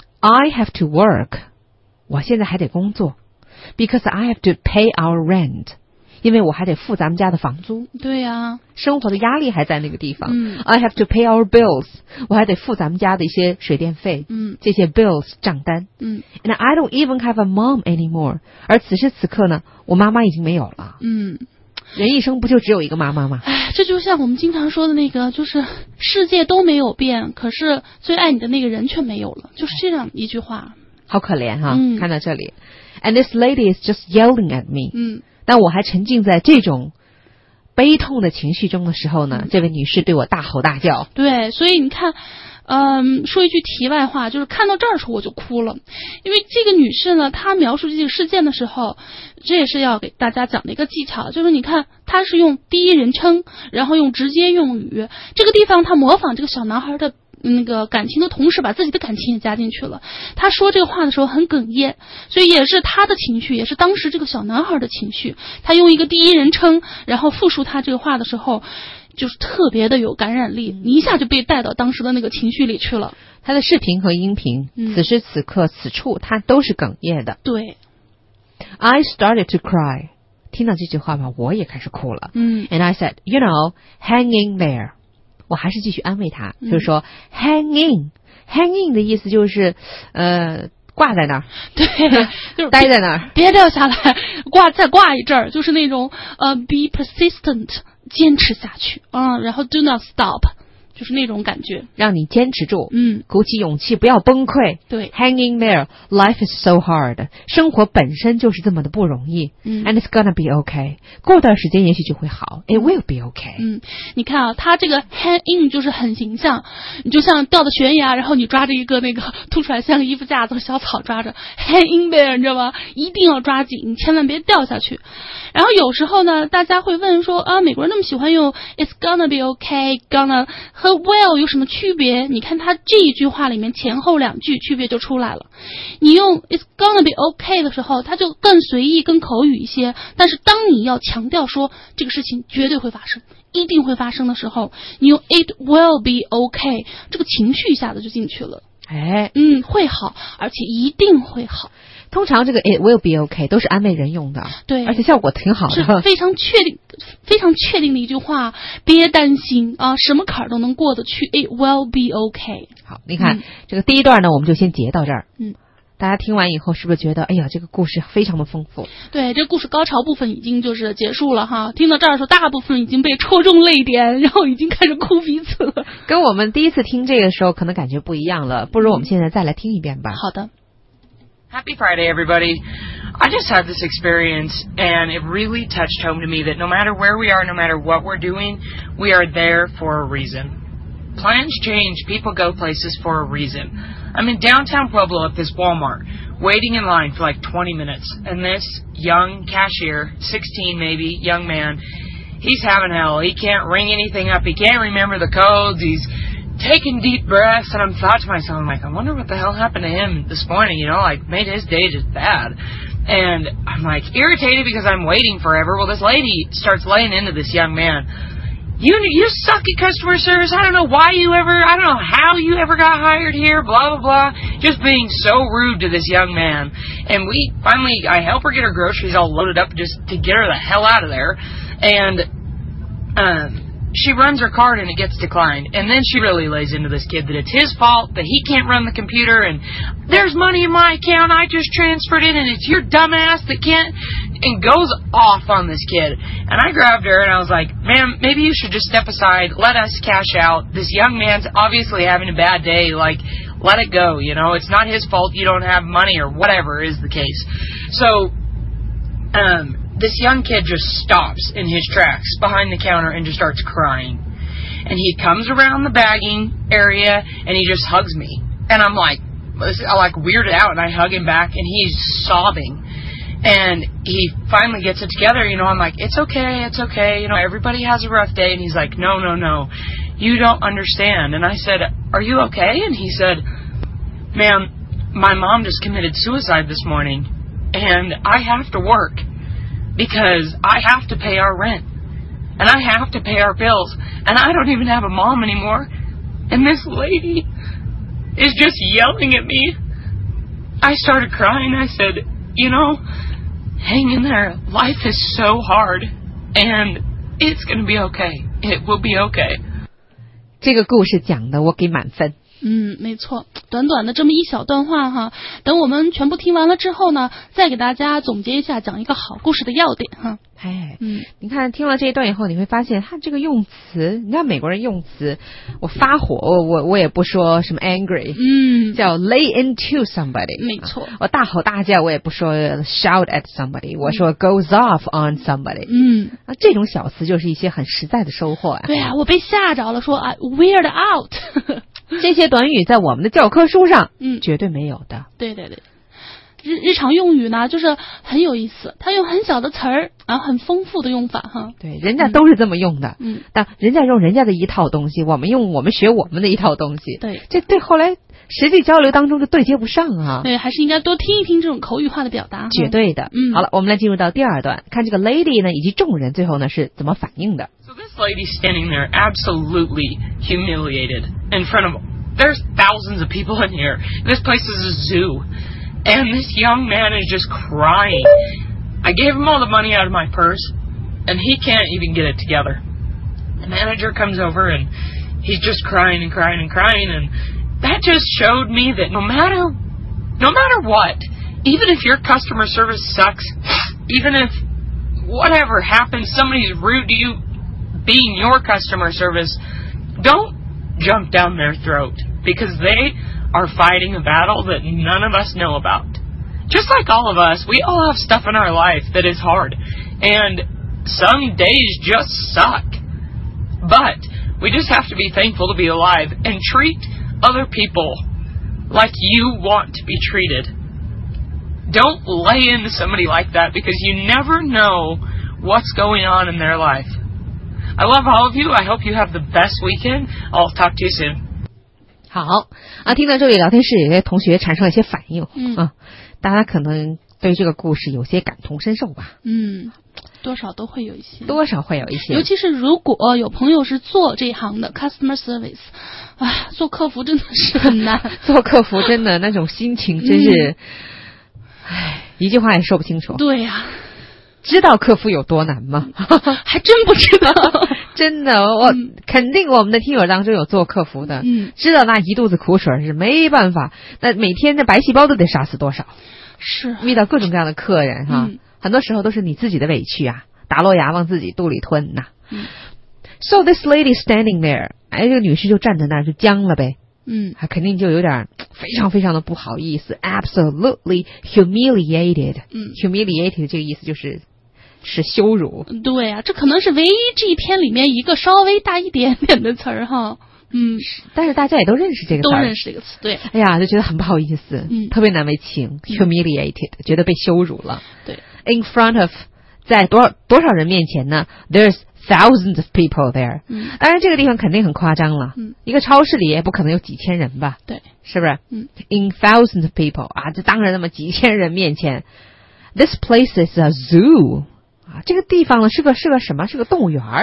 ，I have to work， 我现在还得工作 ，because I have to pay our rent。因为我还得付咱们家的房租，
对呀、啊，
生活的压力还在那个地方。
嗯
I have to pay our bills， 我还得付咱们家的一些水电费，
嗯，
这些 bills 账单，
嗯
，and I don't even have a mom anymore。而此时此刻呢，我妈妈已经没有了。
嗯，
人一生不就只有一个妈妈吗？
哎，这就像我们经常说的那个，就是世界都没有变，可是最爱你的那个人却没有了，就是这样一句话。
好可怜哈，
嗯、
看到这里 ，and this lady is just yelling at me。
嗯。
但我还沉浸在这种悲痛的情绪中的时候呢，这位女士对我大吼大叫。
对，所以你看，嗯，说一句题外话，就是看到这儿的时候我就哭了，因为这个女士呢，她描述这个事件的时候，这也是要给大家讲的一个技巧，就是你看，她是用第一人称，然后用直接用语，这个地方她模仿这个小男孩的那个感情的同时，把自己的感情也加进去了。他说这个话的时候很哽咽，所以也是他的情绪，也是当时这个小男孩的情绪。他用一个第一人称，然后复述他这个话的时候，就是特别的有感染力，你一下就被带到当时的那个情绪里去了。
他的视频和音频，
嗯、
此时此刻此处，他都是哽咽的。
对
，I started to cry。听到这句话吧，我也开始哭了。
嗯
，And I said, you know, hang in there。我还是继续安慰他，
嗯、
就是说 hang in，hang in 的意思就是呃挂在那儿，
对，就是
待在那儿，
别掉下来，挂再挂一阵儿，就是那种呃 be persistent， 坚持下去啊、嗯，然后 do not stop， 就是那种感觉，
让你坚持住，
嗯，
鼓起勇气，不要崩溃。
对
，hang in there，life is so hard， 生活本身就是这么的不容易。
嗯
，and it's gonna be okay， 过段时间也许就会好 ，it will be okay。
嗯，你看啊，他这个 hang in 就是很形象，你就像掉到悬崖，然后你抓着一个那个凸出来像个衣服架子小草抓着 hang in there， 你知道吗？一定要抓紧，你千万别掉下去。然后有时候呢，大家会问说啊，美国人那么喜欢用 it's gonna be okay，gonna 和 will 有什么区别？你看他这一句话里面前后两句区别就出来了。你用 it's gonna be okay 的时候，它就更随意、更口语一些。但是当你要强调说这个事情绝对会发生、一定会发生的时候，你用 it will be okay， 这个情绪一下子就进去了。
哎，
嗯，会好，而且一定会好。
通常这个 it will be okay 都是安慰人用的，
对，
而且效果挺好的，
是非常确定、非常确定的一句话。别担心啊，什么坎儿都能过得去。It will be okay。
好，你看、
嗯、
这个第一段呢，我们就先截到这儿。
嗯，
大家听完以后是不是觉得，哎呀，这个故事非常的丰富？
对，这故事高潮部分已经就是结束了哈。听到这儿的时候，大部分已经被戳中泪点，然后已经开始哭鼻子了。
跟我们第一次听这个时候可能感觉不一样了，不如我们现在再来听一遍吧。
好的。
Happy Friday, everybody. I just had this experience, and it really touched home to me that no matter where we are, no matter what we're doing, we are there for a reason. Plans change, people go places for a reason. I'm in downtown Pueblo at this Walmart, waiting in line for like twenty minutes, and this young cashier, sixteen maybe, young man, he's having hell. He can't ring anything up. He can't remember the codes. He's taking deep breaths, and I'm thought to myself, I'm like, I wonder what the hell happened to him this morning, you know, like made his day just bad. And I'm like irritated because I'm waiting forever. Well, this lady starts laying into this young man. You you suck at customer service. I don't know why you ever, I don't know how you ever got hired here, blah, blah, blah. Just being so rude to this young man. And we finally, I help her get her groceries all loaded up just to get her the hell out of there. And um, she runs her card and it gets declined. And then she really lays into this kid that it's his fault, that he can't run the computer, and there's money in my account, I just transferred it, and it's your dumbass that can't, and goes off on this kid. And I grabbed her and I was like, ma'am, maybe you should just step aside, let us cash out. This young man's obviously having a bad day, like, let it go, you know, it's not his fault you don't have money or whatever is the case. So, um, this young kid just stops in his tracks behind the counter and just starts crying. And he comes around the bagging area and he just hugs me. And I'm like, I like weirded out, and I hug him back and he's sobbing. And he finally gets it together, you know, I'm like, it's okay, it's okay, you know, everybody has a rough day. And he's like, no, no, no, you don't understand. And I said, are you okay? And he said, ma'am, my mom just committed suicide this morning and I have to work because I have to pay our rent and I have to pay our bills and I don't even have a mom anymore. And this lady is just yelling at me. I started crying. I said, you know, hang in there. Life is so hard and it's going to be okay. It will be okay.
这个故事讲的我给满分。
嗯，没错，短短的这么一小段话哈，等我们全部听完了之后呢，再给大家总结一下，讲一个好故事的要点哈。
哎，
嗯，
你看听了这一段以后，你会发现他这个用词，你看美国人用词，我发火，我我我也不说什么 angry，
嗯，
叫 lay into somebody，
没错、啊，
我大吼大叫，我也不说 shout at somebody， 我说 goes off on somebody，
嗯，
啊，这种小词就是一些很实在的收获啊。
对啊，我被吓着了，说啊 weird out，
这些短语在我们的教科书上，
嗯，
绝对没有的。
对对对。日日常用语呢，就是很有意思，它用很小的词儿，然后很丰富的用法哈。
对，人家都是这么用的。
嗯，
但人家用人家的一套东西，我们用我们学我们的一套东西。
对，
这对后来实际交流当中就对接不上啊。
对，还是应该多听一听这种口语化的表达。
绝对的。
嗯，
好了，我们来进入到第二段，看这个 lady 呢以及众人最后呢是怎么反应的。
So this lady standing there absolutely humiliated in front of, there's thousands of people in here. This place is a zoo. And this young man is just crying. I gave him all the money out of my purse, and he can't even get it together. The manager comes over, and he's just crying and crying and crying, and that just showed me that no matter, no matter what, even if your customer service sucks, even if whatever happens, somebody's rude to you being your customer service, don't jump down their throat, because they are fighting a battle that none of us know about. Just like all of us, we all have stuff in our life that is hard, and some days just suck. But we just have to be thankful to be alive and treat other people like you want to be treated. Don't lay into somebody like that, because you never know what's going on in their life. I love all of you. I hope you have the best weekend. I'll talk to you soon.
好啊，听到这里聊天室有些同学产生了一些反应，
嗯
啊，大家可能对这个故事有些感同身受吧，
嗯，多少都会有一些，
多少会有一些，
尤其是如果有朋友是做这一行的 customer service， 啊，做客服真的是很难，
做客服真的那种心情真是，唉、嗯，一句话也说不清楚。
对呀、啊。
知道客服有多难吗？
还真不知道。
真的，我、嗯、肯定我们的听友当中有做客服的，
嗯，
知道那一肚子苦水是没办法，那每天的白细胞都得杀死多少？
是
遇到各种各样的客人哈、嗯，很多时候都是你自己的委屈啊，打落牙往自己肚里吞呐、
嗯。
So this lady standing there， 哎，这个女士就站在那儿就僵了呗。
嗯，
她肯定就有点非常非常的不好意思 ，absolutely humiliated。
嗯
，humiliated 这个意思就是是羞辱。
对啊，这可能是唯一这一篇里面一个稍微大一点点的词儿哈。嗯，
但是大家也都认识这个词，
都认识这个词，对。
哎呀，就觉得很不好意思，
嗯，
特别难为情、嗯、，humiliated， 觉得被羞辱了。
对
，in front of， 在多少多少人面前呢 ？There's thousands of people there。
嗯，
当然这个地方肯定很夸张了。
嗯，一
个超市里也不可能有几千人吧？
对，
是不是？
嗯
，in thousands of people 啊，就当着那么几千人面前 ，this place is a zoo。啊，这个地方呢是个是个什么？是个动物园儿。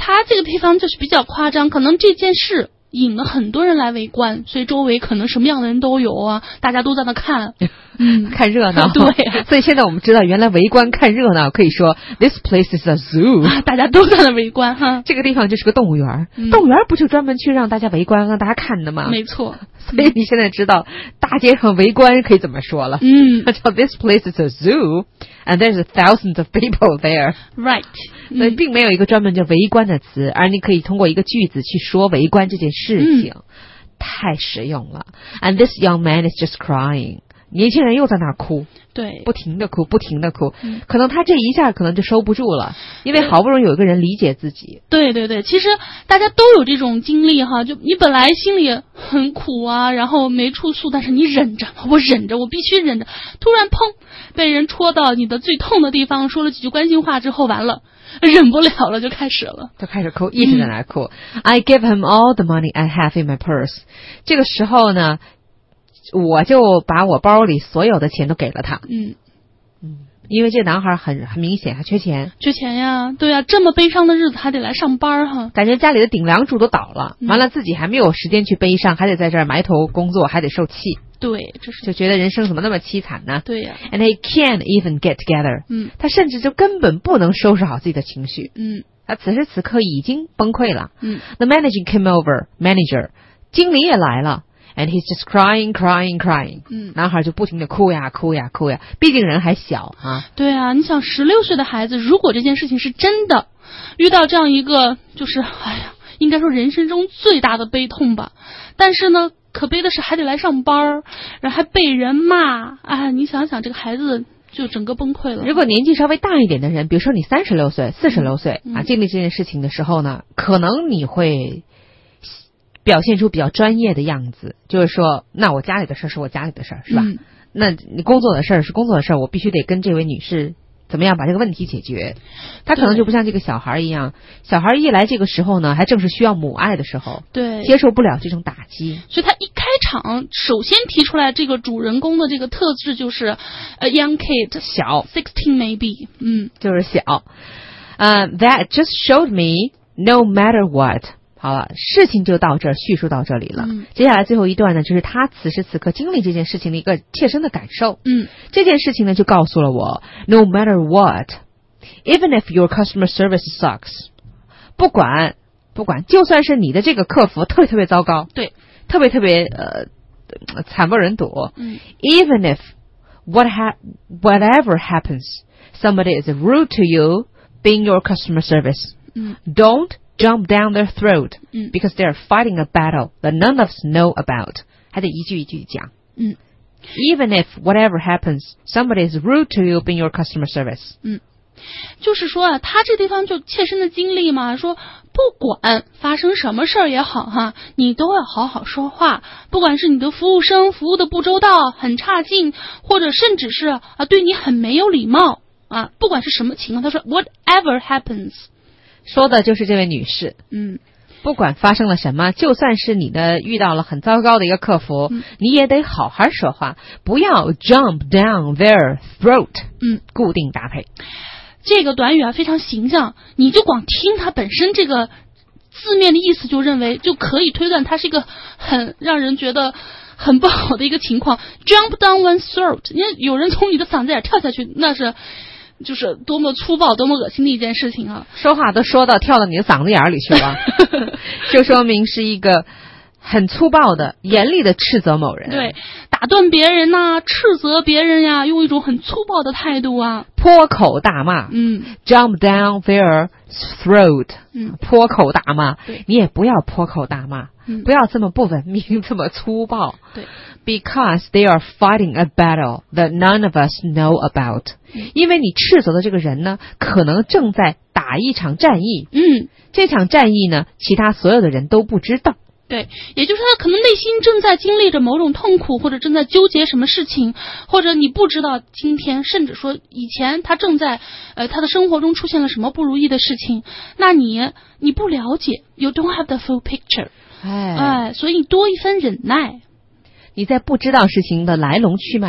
他这个地方就是比较夸张，可能这件事引了很多人来围观，所以周围可能什么样的人都有啊，大家都在那看，嗯，
看热闹。
对，
所以现在我们知道，原来围观看热闹可以说 this place is a zoo，
啊，大家都在那围观哈。
这个地方就是个动物园，嗯、动物园不就专门去让大家围观、让大家看的吗？
没错。
所以你现在知道大街上围观可以怎么说了？
嗯，
叫 this place is a zoo and there's thousands of people there。
Right。
所以并没有一个专门叫围观的词，而你可以通过一个句子去说围观这件事情，嗯、太实用了。And this young man is just crying， 年轻人又在那儿哭，
对，
不停的哭，不停的哭，
嗯、
可能他这一下可能就收不住了，因为好不容易有一个人理解自己。
对对对，其实大家都有这种经历哈，就你本来心里很苦啊，然后没处诉，但是你忍着，我忍着，我必须忍着，突然砰，被人戳到你的最痛的地方，说了几句关心话之后，完了。忍不了了，就开始了，
就开始哭，一直在那哭。嗯、I give him all the money I have in my purse。这个时候呢，我就把我包里所有的钱都给了他。
嗯
嗯，因为这男孩很很明显还缺钱，
缺钱呀，对呀，这么悲伤的日子还得来上班哈，
感觉家里的顶梁柱都倒了，嗯、完了自己还没有时间去悲伤，还得在这儿埋头工作，还得受气。
对，这是
就觉得人生怎么那么凄惨呢？
对呀。
And he can't even get together。
嗯，
他甚至就根本不能收拾好自己的情绪。
嗯，
他此时此刻已经崩溃了。
嗯
，The manager came over， manager， 经理也来了。And he's just crying, crying, crying。
嗯，
男孩就不停的哭呀，哭呀，哭呀。毕竟人还小啊。
对啊，你想十六岁的孩子，如果这件事情是真的，遇到这样一个，就是哎呀，应该说人生中最大的悲痛吧。但是呢。可悲的是还得来上班，然后还被人骂，啊！你想想这个孩子就整个崩溃了。
如果年纪稍微大一点的人，比如说你三十六岁、四十六岁、嗯、啊，经历这件事情的时候呢，可能你会表现出比较专业的样子，就是说，那我家里的事是我家里的事，是吧？
嗯、
那你工作的事是工作的事，我必须得跟这位女士。怎么样把这个问题解决？他可能就不像这个小孩一样，小孩一来这个时候呢，还正是需要母爱的时候，
对，
接受不了这种打击，
所以他一开场首先提出来这个主人公的这个特质就是，a young kid，
小
，sixteen maybe， 嗯，
就是小，呃、uh, ，that just showed me no matter what。好了，事情就到这儿，叙述到这里了。
嗯、
接下来最后一段呢，就是他此时此刻经历这件事情的一个切身的感受。
嗯，
这件事情呢，就告诉了我 ，no matter what, even if your customer service sucks， 不管不管，就算是你的这个客服特别特别糟糕，
对，
特别特别呃惨不忍睹。
嗯
，even if what ha whatever happens, somebody is rude to you, being your customer service.
嗯
，don't jump down their throat,
嗯
because they are fighting a battle that none of us know about. 还得一句一句讲。
嗯
，even if whatever happens, somebody is rude to you, being your customer service.
嗯，就是说啊，他这地方就切身的经历嘛，说不管发生什么事儿也好哈，你都要好好说话，不管是你的服务生服务的不周到、很差劲，或者甚至是啊对你很没有礼貌啊，不管是什么情况，他说 whatever happens。
说的就是这位女士，
嗯，
不管发生了什么，就算是你的遇到了很糟糕的一个客服，
嗯、
你也得好好说话，不要 jump down their throat，
嗯，
固定搭配。
这个短语啊非常形象，你就光听它本身这个字面的意思，就认为就可以推断它是一个很让人觉得很不好的一个情况。Jump down one's throat， 你看有人从你的嗓子眼跳下去，那是。就是多么粗暴、多么恶心的一件事情啊！
说话都说到跳到你的嗓子眼里去了，就说明是一个很粗暴的、严厉的斥责某人。
对，打断别人呐、啊，斥责别人呀，用一种很粗暴的态度啊，
泼口大骂。
嗯
，jump down their throat。
嗯，
泼口大骂。
对，
你也不要泼口大骂，
嗯、
不要这么不文明，这么粗暴。
对。
Because they are fighting a battle that none of us know about. 因为你斥责的这个人呢，可能正在打一场战役。
嗯，
这场战役呢，其他所有的人都不知道。
对，也就是他可能内心正在经历着某种痛苦，或者正在纠结什么事情，或者你不知道今天，甚至说以前他正在呃他的生活中出现了什么不如意的事情，那你你不了解 ，you don't have the full picture。
哎
哎，所以多一分忍耐。
你在不知道事情的来龙去脉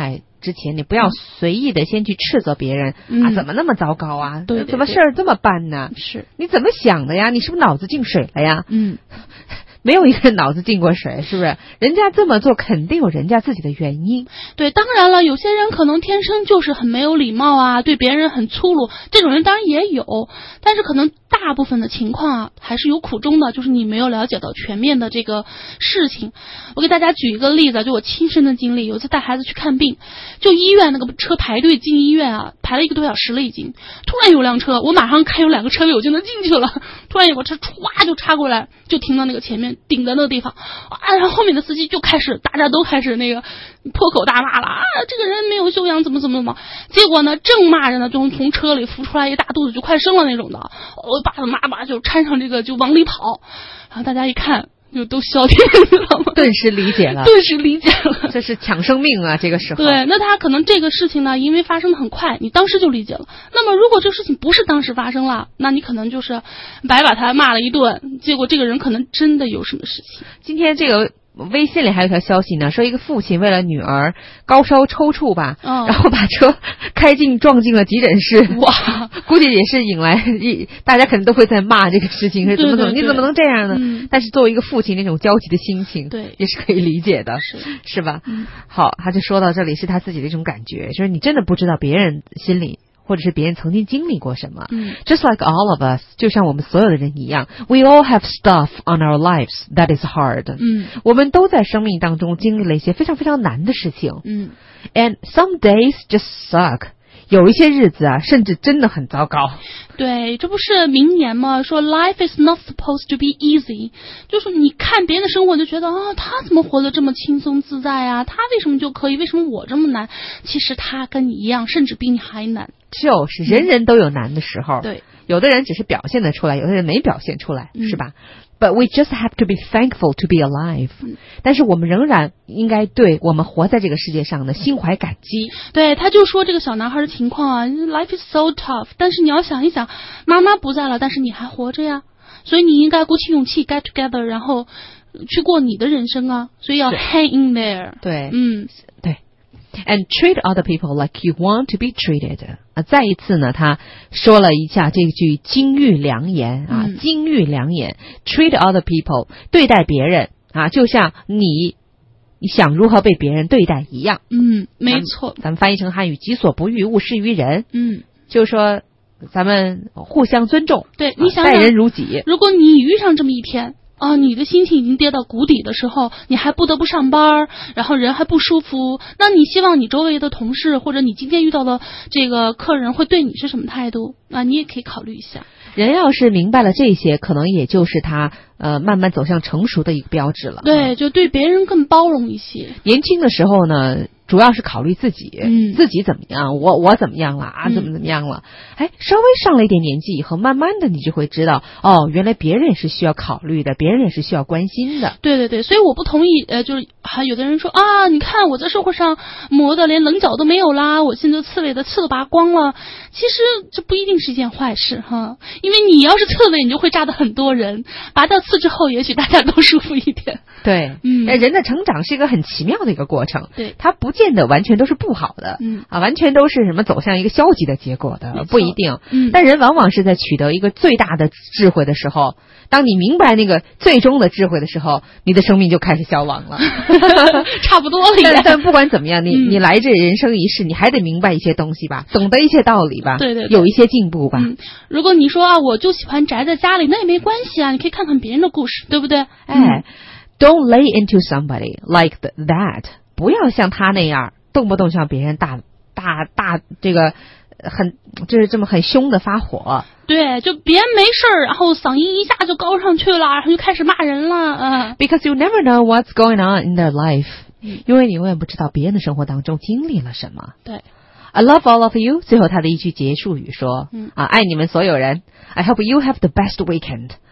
之前，你不要随意的先去斥责别人、
嗯、
啊，怎么那么糟糕啊？
对对对，
怎么事儿这么办呢？
是，
你怎么想的呀？你是不是脑子进水了呀？
嗯。
没有一个人脑子进过水，是不是？人家这么做肯定有人家自己的原因。
对，当然了，有些人可能天生就是很没有礼貌啊，对别人很粗鲁，这种人当然也有，但是可能大部分的情况啊还是有苦衷的，就是你没有了解到全面的这个事情。我给大家举一个例子，就我亲身的经历，有一次带孩子去看病，就医院那个车排队进医院啊，排了一个多小时了已经，突然有辆车，我马上看有两个车位我就能进去了，突然有个车歘就插过来，就停到那个前面顶在那个地方啊，然后后面的司机就开始大家都开始那个破口大骂了啊，这个人没有修养怎么怎么怎么，结果呢正骂着呢，就从车里浮出来一大肚子就快生了那种的，我爸爸妈妈就搀上这个就往里跑，然后大家一看就都消停，你知道吗？
顿时理解了，
顿时理解了，
这是抢生命啊！这个时候，
对，那他可能这个事情呢，因为发生的很快，你当时就理解了。那么如果这个事情不是当时发生了，那你可能就是白把他骂了一顿，结果这个人可能真的有什么事情。
今天这个微信里还有一条消息呢，说一个父亲为了女儿高烧抽搐吧，
嗯、
然后把车开进撞进了急诊室，
哇，
估计也是引来一大家可能都会在骂这个事情是怎么怎么，你怎么能这样呢？
嗯、
但是作为一个父亲那种焦急的心情，
对，
也是可以理解的，
是
是吧？
嗯、
好，他就说到这里是他自己的一种感觉，就是你真的不知道别人心里。或者是别人曾经经历过什么、
嗯、
Just like all of us， 就像我们所有的人一样 We all have stuff on our lives that is hard、
嗯、
我们都在生命当中经历了一些非常非常难的事情、
嗯、
And some days just suck， 有一些日子啊甚至真的很糟糕。
对，这不是名言吗？说 Life is not supposed to be easy， 就是你看别人的生活就觉得啊，他怎么活得这么轻松自在啊？他为什么就可以？为什么我这么难？其实他跟你一样，甚至比你还难。
就是人人都有难的时候、
嗯、对，
有的人只是表现得出来，有的人没表现出来、
嗯、
是吧？ But we just have to be thankful to be alive、
嗯、
但是我们仍然应该对我们活在这个世界上的心怀感激。
对，他就说这个小男孩的情况啊 Life is so tough， 但是你要想一想，妈妈不在了，但是你还活着呀，所以你应该鼓起勇气 get together， 然后去过你的人生啊，所以要 hang in there。
对，
嗯，
对。And treat other people like you want to be treated。啊，再一次呢，他说了一下这句金玉良言啊，
嗯、
金玉良言 ，treat other people， 对待别人啊，就像你你想如何被别人对待一样。
嗯，没错。
咱们, 咱们翻译成汉语，己所不欲，勿施于人。
嗯，
就是说咱们互相尊重，
对，你想想、
啊、待人如己。
如果你遇上这么一天。啊，你的心情已经跌到谷底的时候，你还不得不上班，然后人还不舒服，那你希望你周围的同事或者你今天遇到的这个客人会对你是什么态度啊？你也可以考虑一下。
人要是明白了这些，可能也就是他呃慢慢走向成熟的一个标志了。
对，就对别人更包容一些。
年轻的时候呢，主要是考虑自己，
嗯，
自己怎么样，我我怎么样了啊，怎么怎么样了。哎、嗯，稍微上了一点年纪以后，慢慢的你就会知道，哦，原来别人也是需要考虑的，别人也是需要关心的。
对对对，所以我不同意，呃，就是还有的人说啊，你看我在社会上磨的连棱角都没有啦，我现在刺猬的刺都拔光了。其实这不一定是一件坏事哈，因为你要是刺猬，你就会扎的很多人，拔掉刺之后，也许大家都舒服一点。
对，
嗯，
人的成长是一个很奇妙的一个过程，
对，
它不见得完全都是不好的，
嗯
啊，完全都是什么走向一个消极的结果的，不一定。
嗯，
但人往往是在取得一个最大的智慧的时候，当你明白那个最终的智慧的时候，你的生命就开始消亡了。
差不多了
但。但不管怎么样，你、
嗯、
你来这人生一世，你还得明白一些东西吧，懂得一些道理吧，
对 对, 对，
有一些进步吧。
嗯，如果你说啊，我就喜欢宅在家里，那也没关系啊，你可以看看别人的故事，对不对？
哎、嗯、，Don't lay into somebody like that， 不要像他那样，动不动向别人大大大这个很就是这么很凶的发火。
对，就别人没事儿，然后嗓音一下就高上去了，然后就开始骂人了。嗯
，Because you never know what's going on in their life， 因为你永远不知道别人的生活当中经历了什么。
对。
I love all of you。最后他的一句结束语说：“
嗯、
啊，爱你们所有人。I hope you have the best weekend。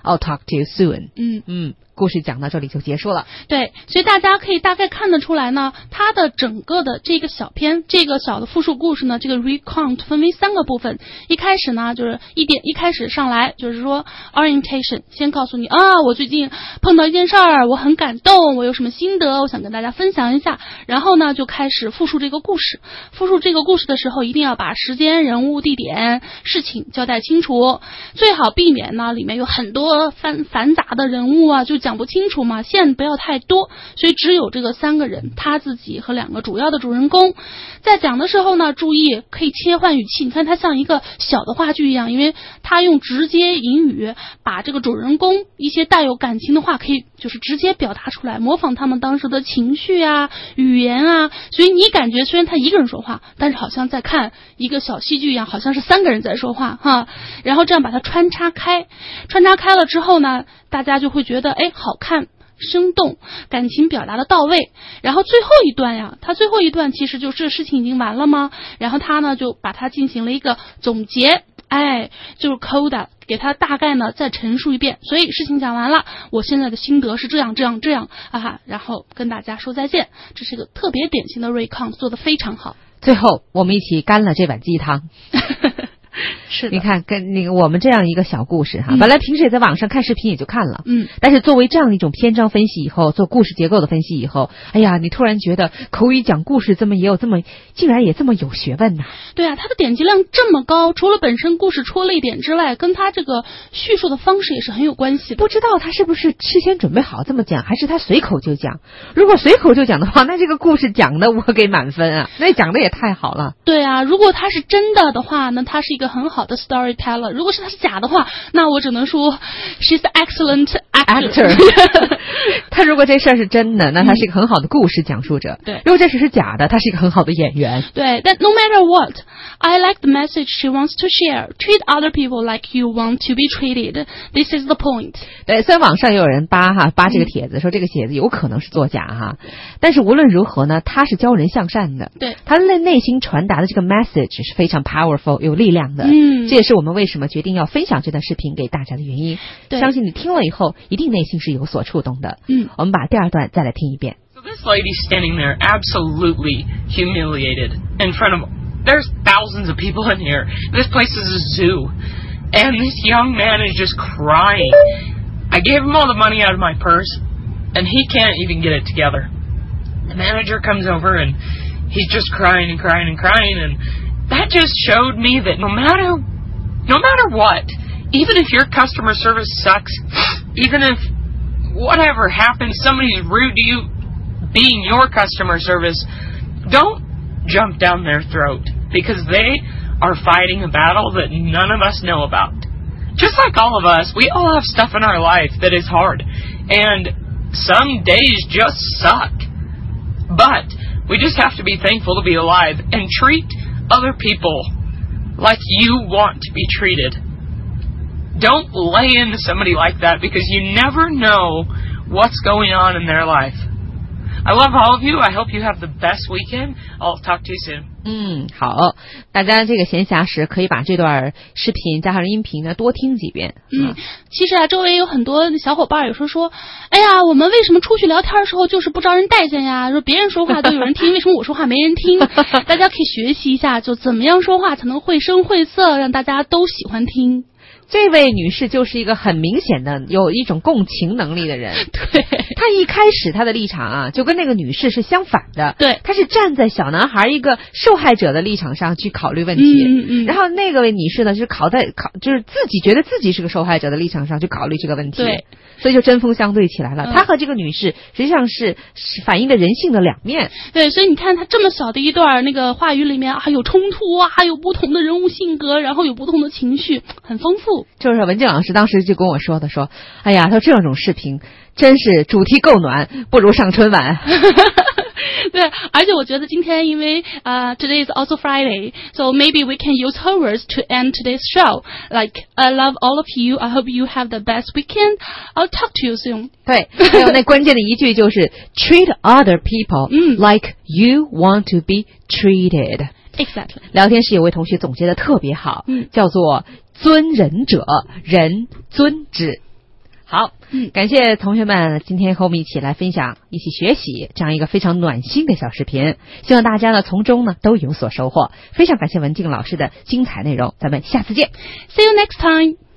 I'll talk to you soon。
嗯
嗯，故事讲到这里就结束了。
对，所以大家可以大概看得出来呢，它的整个的这个小篇，这个小的复述故事呢，这个 recount 分为三个部分。一开始呢，就是一点一开始上来就是说 orientation， 先告诉你啊，我最近碰到一件事儿，我很感动，我有什么心得，我想跟大家分享一下。然后呢，就开始复述这个故事。复述这个故事的时候，一定要把时间、人物、地点、事情交代清楚，最好避免呢里面有很多繁繁杂的人物啊，就讲不清楚嘛，线不要太多，所以只有这个三个人，他自己和两个主要的主人公。在讲的时候呢，注意可以切换语气，你看它像一个小的话剧一样，因为他用直接引语把这个主人公一些带有感情的话可以就是直接表达出来，模仿他们当时的情绪啊、语言啊，所以你感觉虽然他一个人说话，但是好像在看一个小戏剧一样，好像是三个人在说话哈。然后这样把它穿插开，穿插开了之后呢，大家就会觉得哎好看。生动，感情表达的到位。然后最后一段呀，他最后一段其实就是这事情已经完了吗？然后他呢就把它进行了一个总结，哎，就是 coda 给他大概呢再陈述一遍。所以事情讲完了，我现在的心得是这样这样这样啊，然后跟大家说再见。这是一个特别典型的 recount， 做得非常好。
最后我们一起干了这碗鸡汤。
是的，
你看跟那个我们这样一个小故事哈、
嗯，
本来平时也在网上看视频也就看了，
嗯，
但是作为这样一种篇章分析以后，做故事结构的分析以后，哎呀，你突然觉得口语讲故事这么也有这么，竟然也这么有学问呐！
对啊，它的点击量这么高，除了本身故事戳了一点之外，跟它这个叙述的方式也是很有关系的。
不知道他是不是事先准备好这么讲，还是他随口就讲？如果随口就讲的话，那这个故事讲的我给满分啊，那讲的也太好了。
对啊，如果他是真的的话，那他是一个很好的 storyteller。如果是他是假的话，那我只能说 she's an excellent actor。
他如果这事儿是真的，那他是一个很好的故事讲述者。
对，
如果这事是假的，他是一个很好的演员。
对，但 no matter what, I like the message she wants to share. Treat other people like you want to be treated. This is the point.
对，虽然网上也有人扒哈扒这个帖子，说这个帖子有可能是作假哈，但是无论如何呢，他是教人向善的。
对，
他内内心传达的这个 message 是非常 powerful 有力量的。
嗯，
这也是我们为什么决定要分享这段视频给大家的原因。
对，
相信你听了以后，一定内心是有所触动的。
嗯，
我们把第二段再来听一遍。
So this lady's standing there absolutely humiliated in front of, there's thousands of people in here. This place is a zoo. And this young man is just crying. I gave him all the money out of my purse, and he can't even get it together. The manager comes over, and he's just crying and crying and crying, and that just showed me that no matter, no matter what, even if your customer service sucks, even if whatever happens, somebody's rude to you, being your customer service, don't jump down their throat, because they are fighting a battle that none of us know about. Just like all of us, we all have stuff in our life that is hard, and some days just suck. But we just have to be thankful to be alive and treat other people like you want to be treated. Don't lay into somebody like that, because you never know what's going on in their life. I love all of you. I hope you have the best weekend. I'll talk to you soon.
嗯，好，大家这个闲暇时可以把这段视频加上音频呢多听几遍。
嗯，其实啊，周围有很多小伙伴有时候说，哎呀，我们为什么出去聊天的时候就是不招人待见呀？说别人说话都有人听，为什么我说话没人听？大家可以学习一下，就怎么样说话才能绘声绘色，让大家都喜欢听。
这位女士就是一个很明显的有一种共情能力的人。
对，
她一开始她的立场啊，就跟那个女士是相反的。
对，
她是站在小男孩一个受害者的立场上去考虑问题。
嗯嗯嗯。
然后那个位女士呢，是考在考就是自己觉得自己是个受害者的立场上去考虑这个问题。
对。
所以就针锋相对起来了。
嗯、
她和这个女士实际上是是反映了人性的两面。
对，所以你看她这么小的一段那个话语里面啊，有冲突啊，有不同的人物性格，然后有不同的情绪，很丰富。
就是文静老师当时就跟我说的，说，哎呀，他说这种视频真是主题够暖，不如上春晚。
对，而且我觉得今天因为呃、uh, today is also Friday, so maybe we can use her words to end today's show. Like, I love all of you. I hope you have the best weekend. I'll talk to you soon.
对，还有那关键的一句就是 treat other people
嗯
like you want to be treated.
Exactly.
聊天室有位同学总结的特别好，
嗯，
叫做尊人者，人尊之。 好，
嗯，
感谢同学们今天和我们一起来分享、一起学习这样一个非常暖心的小视频，希望大家呢从中呢都有所收获。非常感谢文静老师的精彩内容，咱们下次见。
See you next time.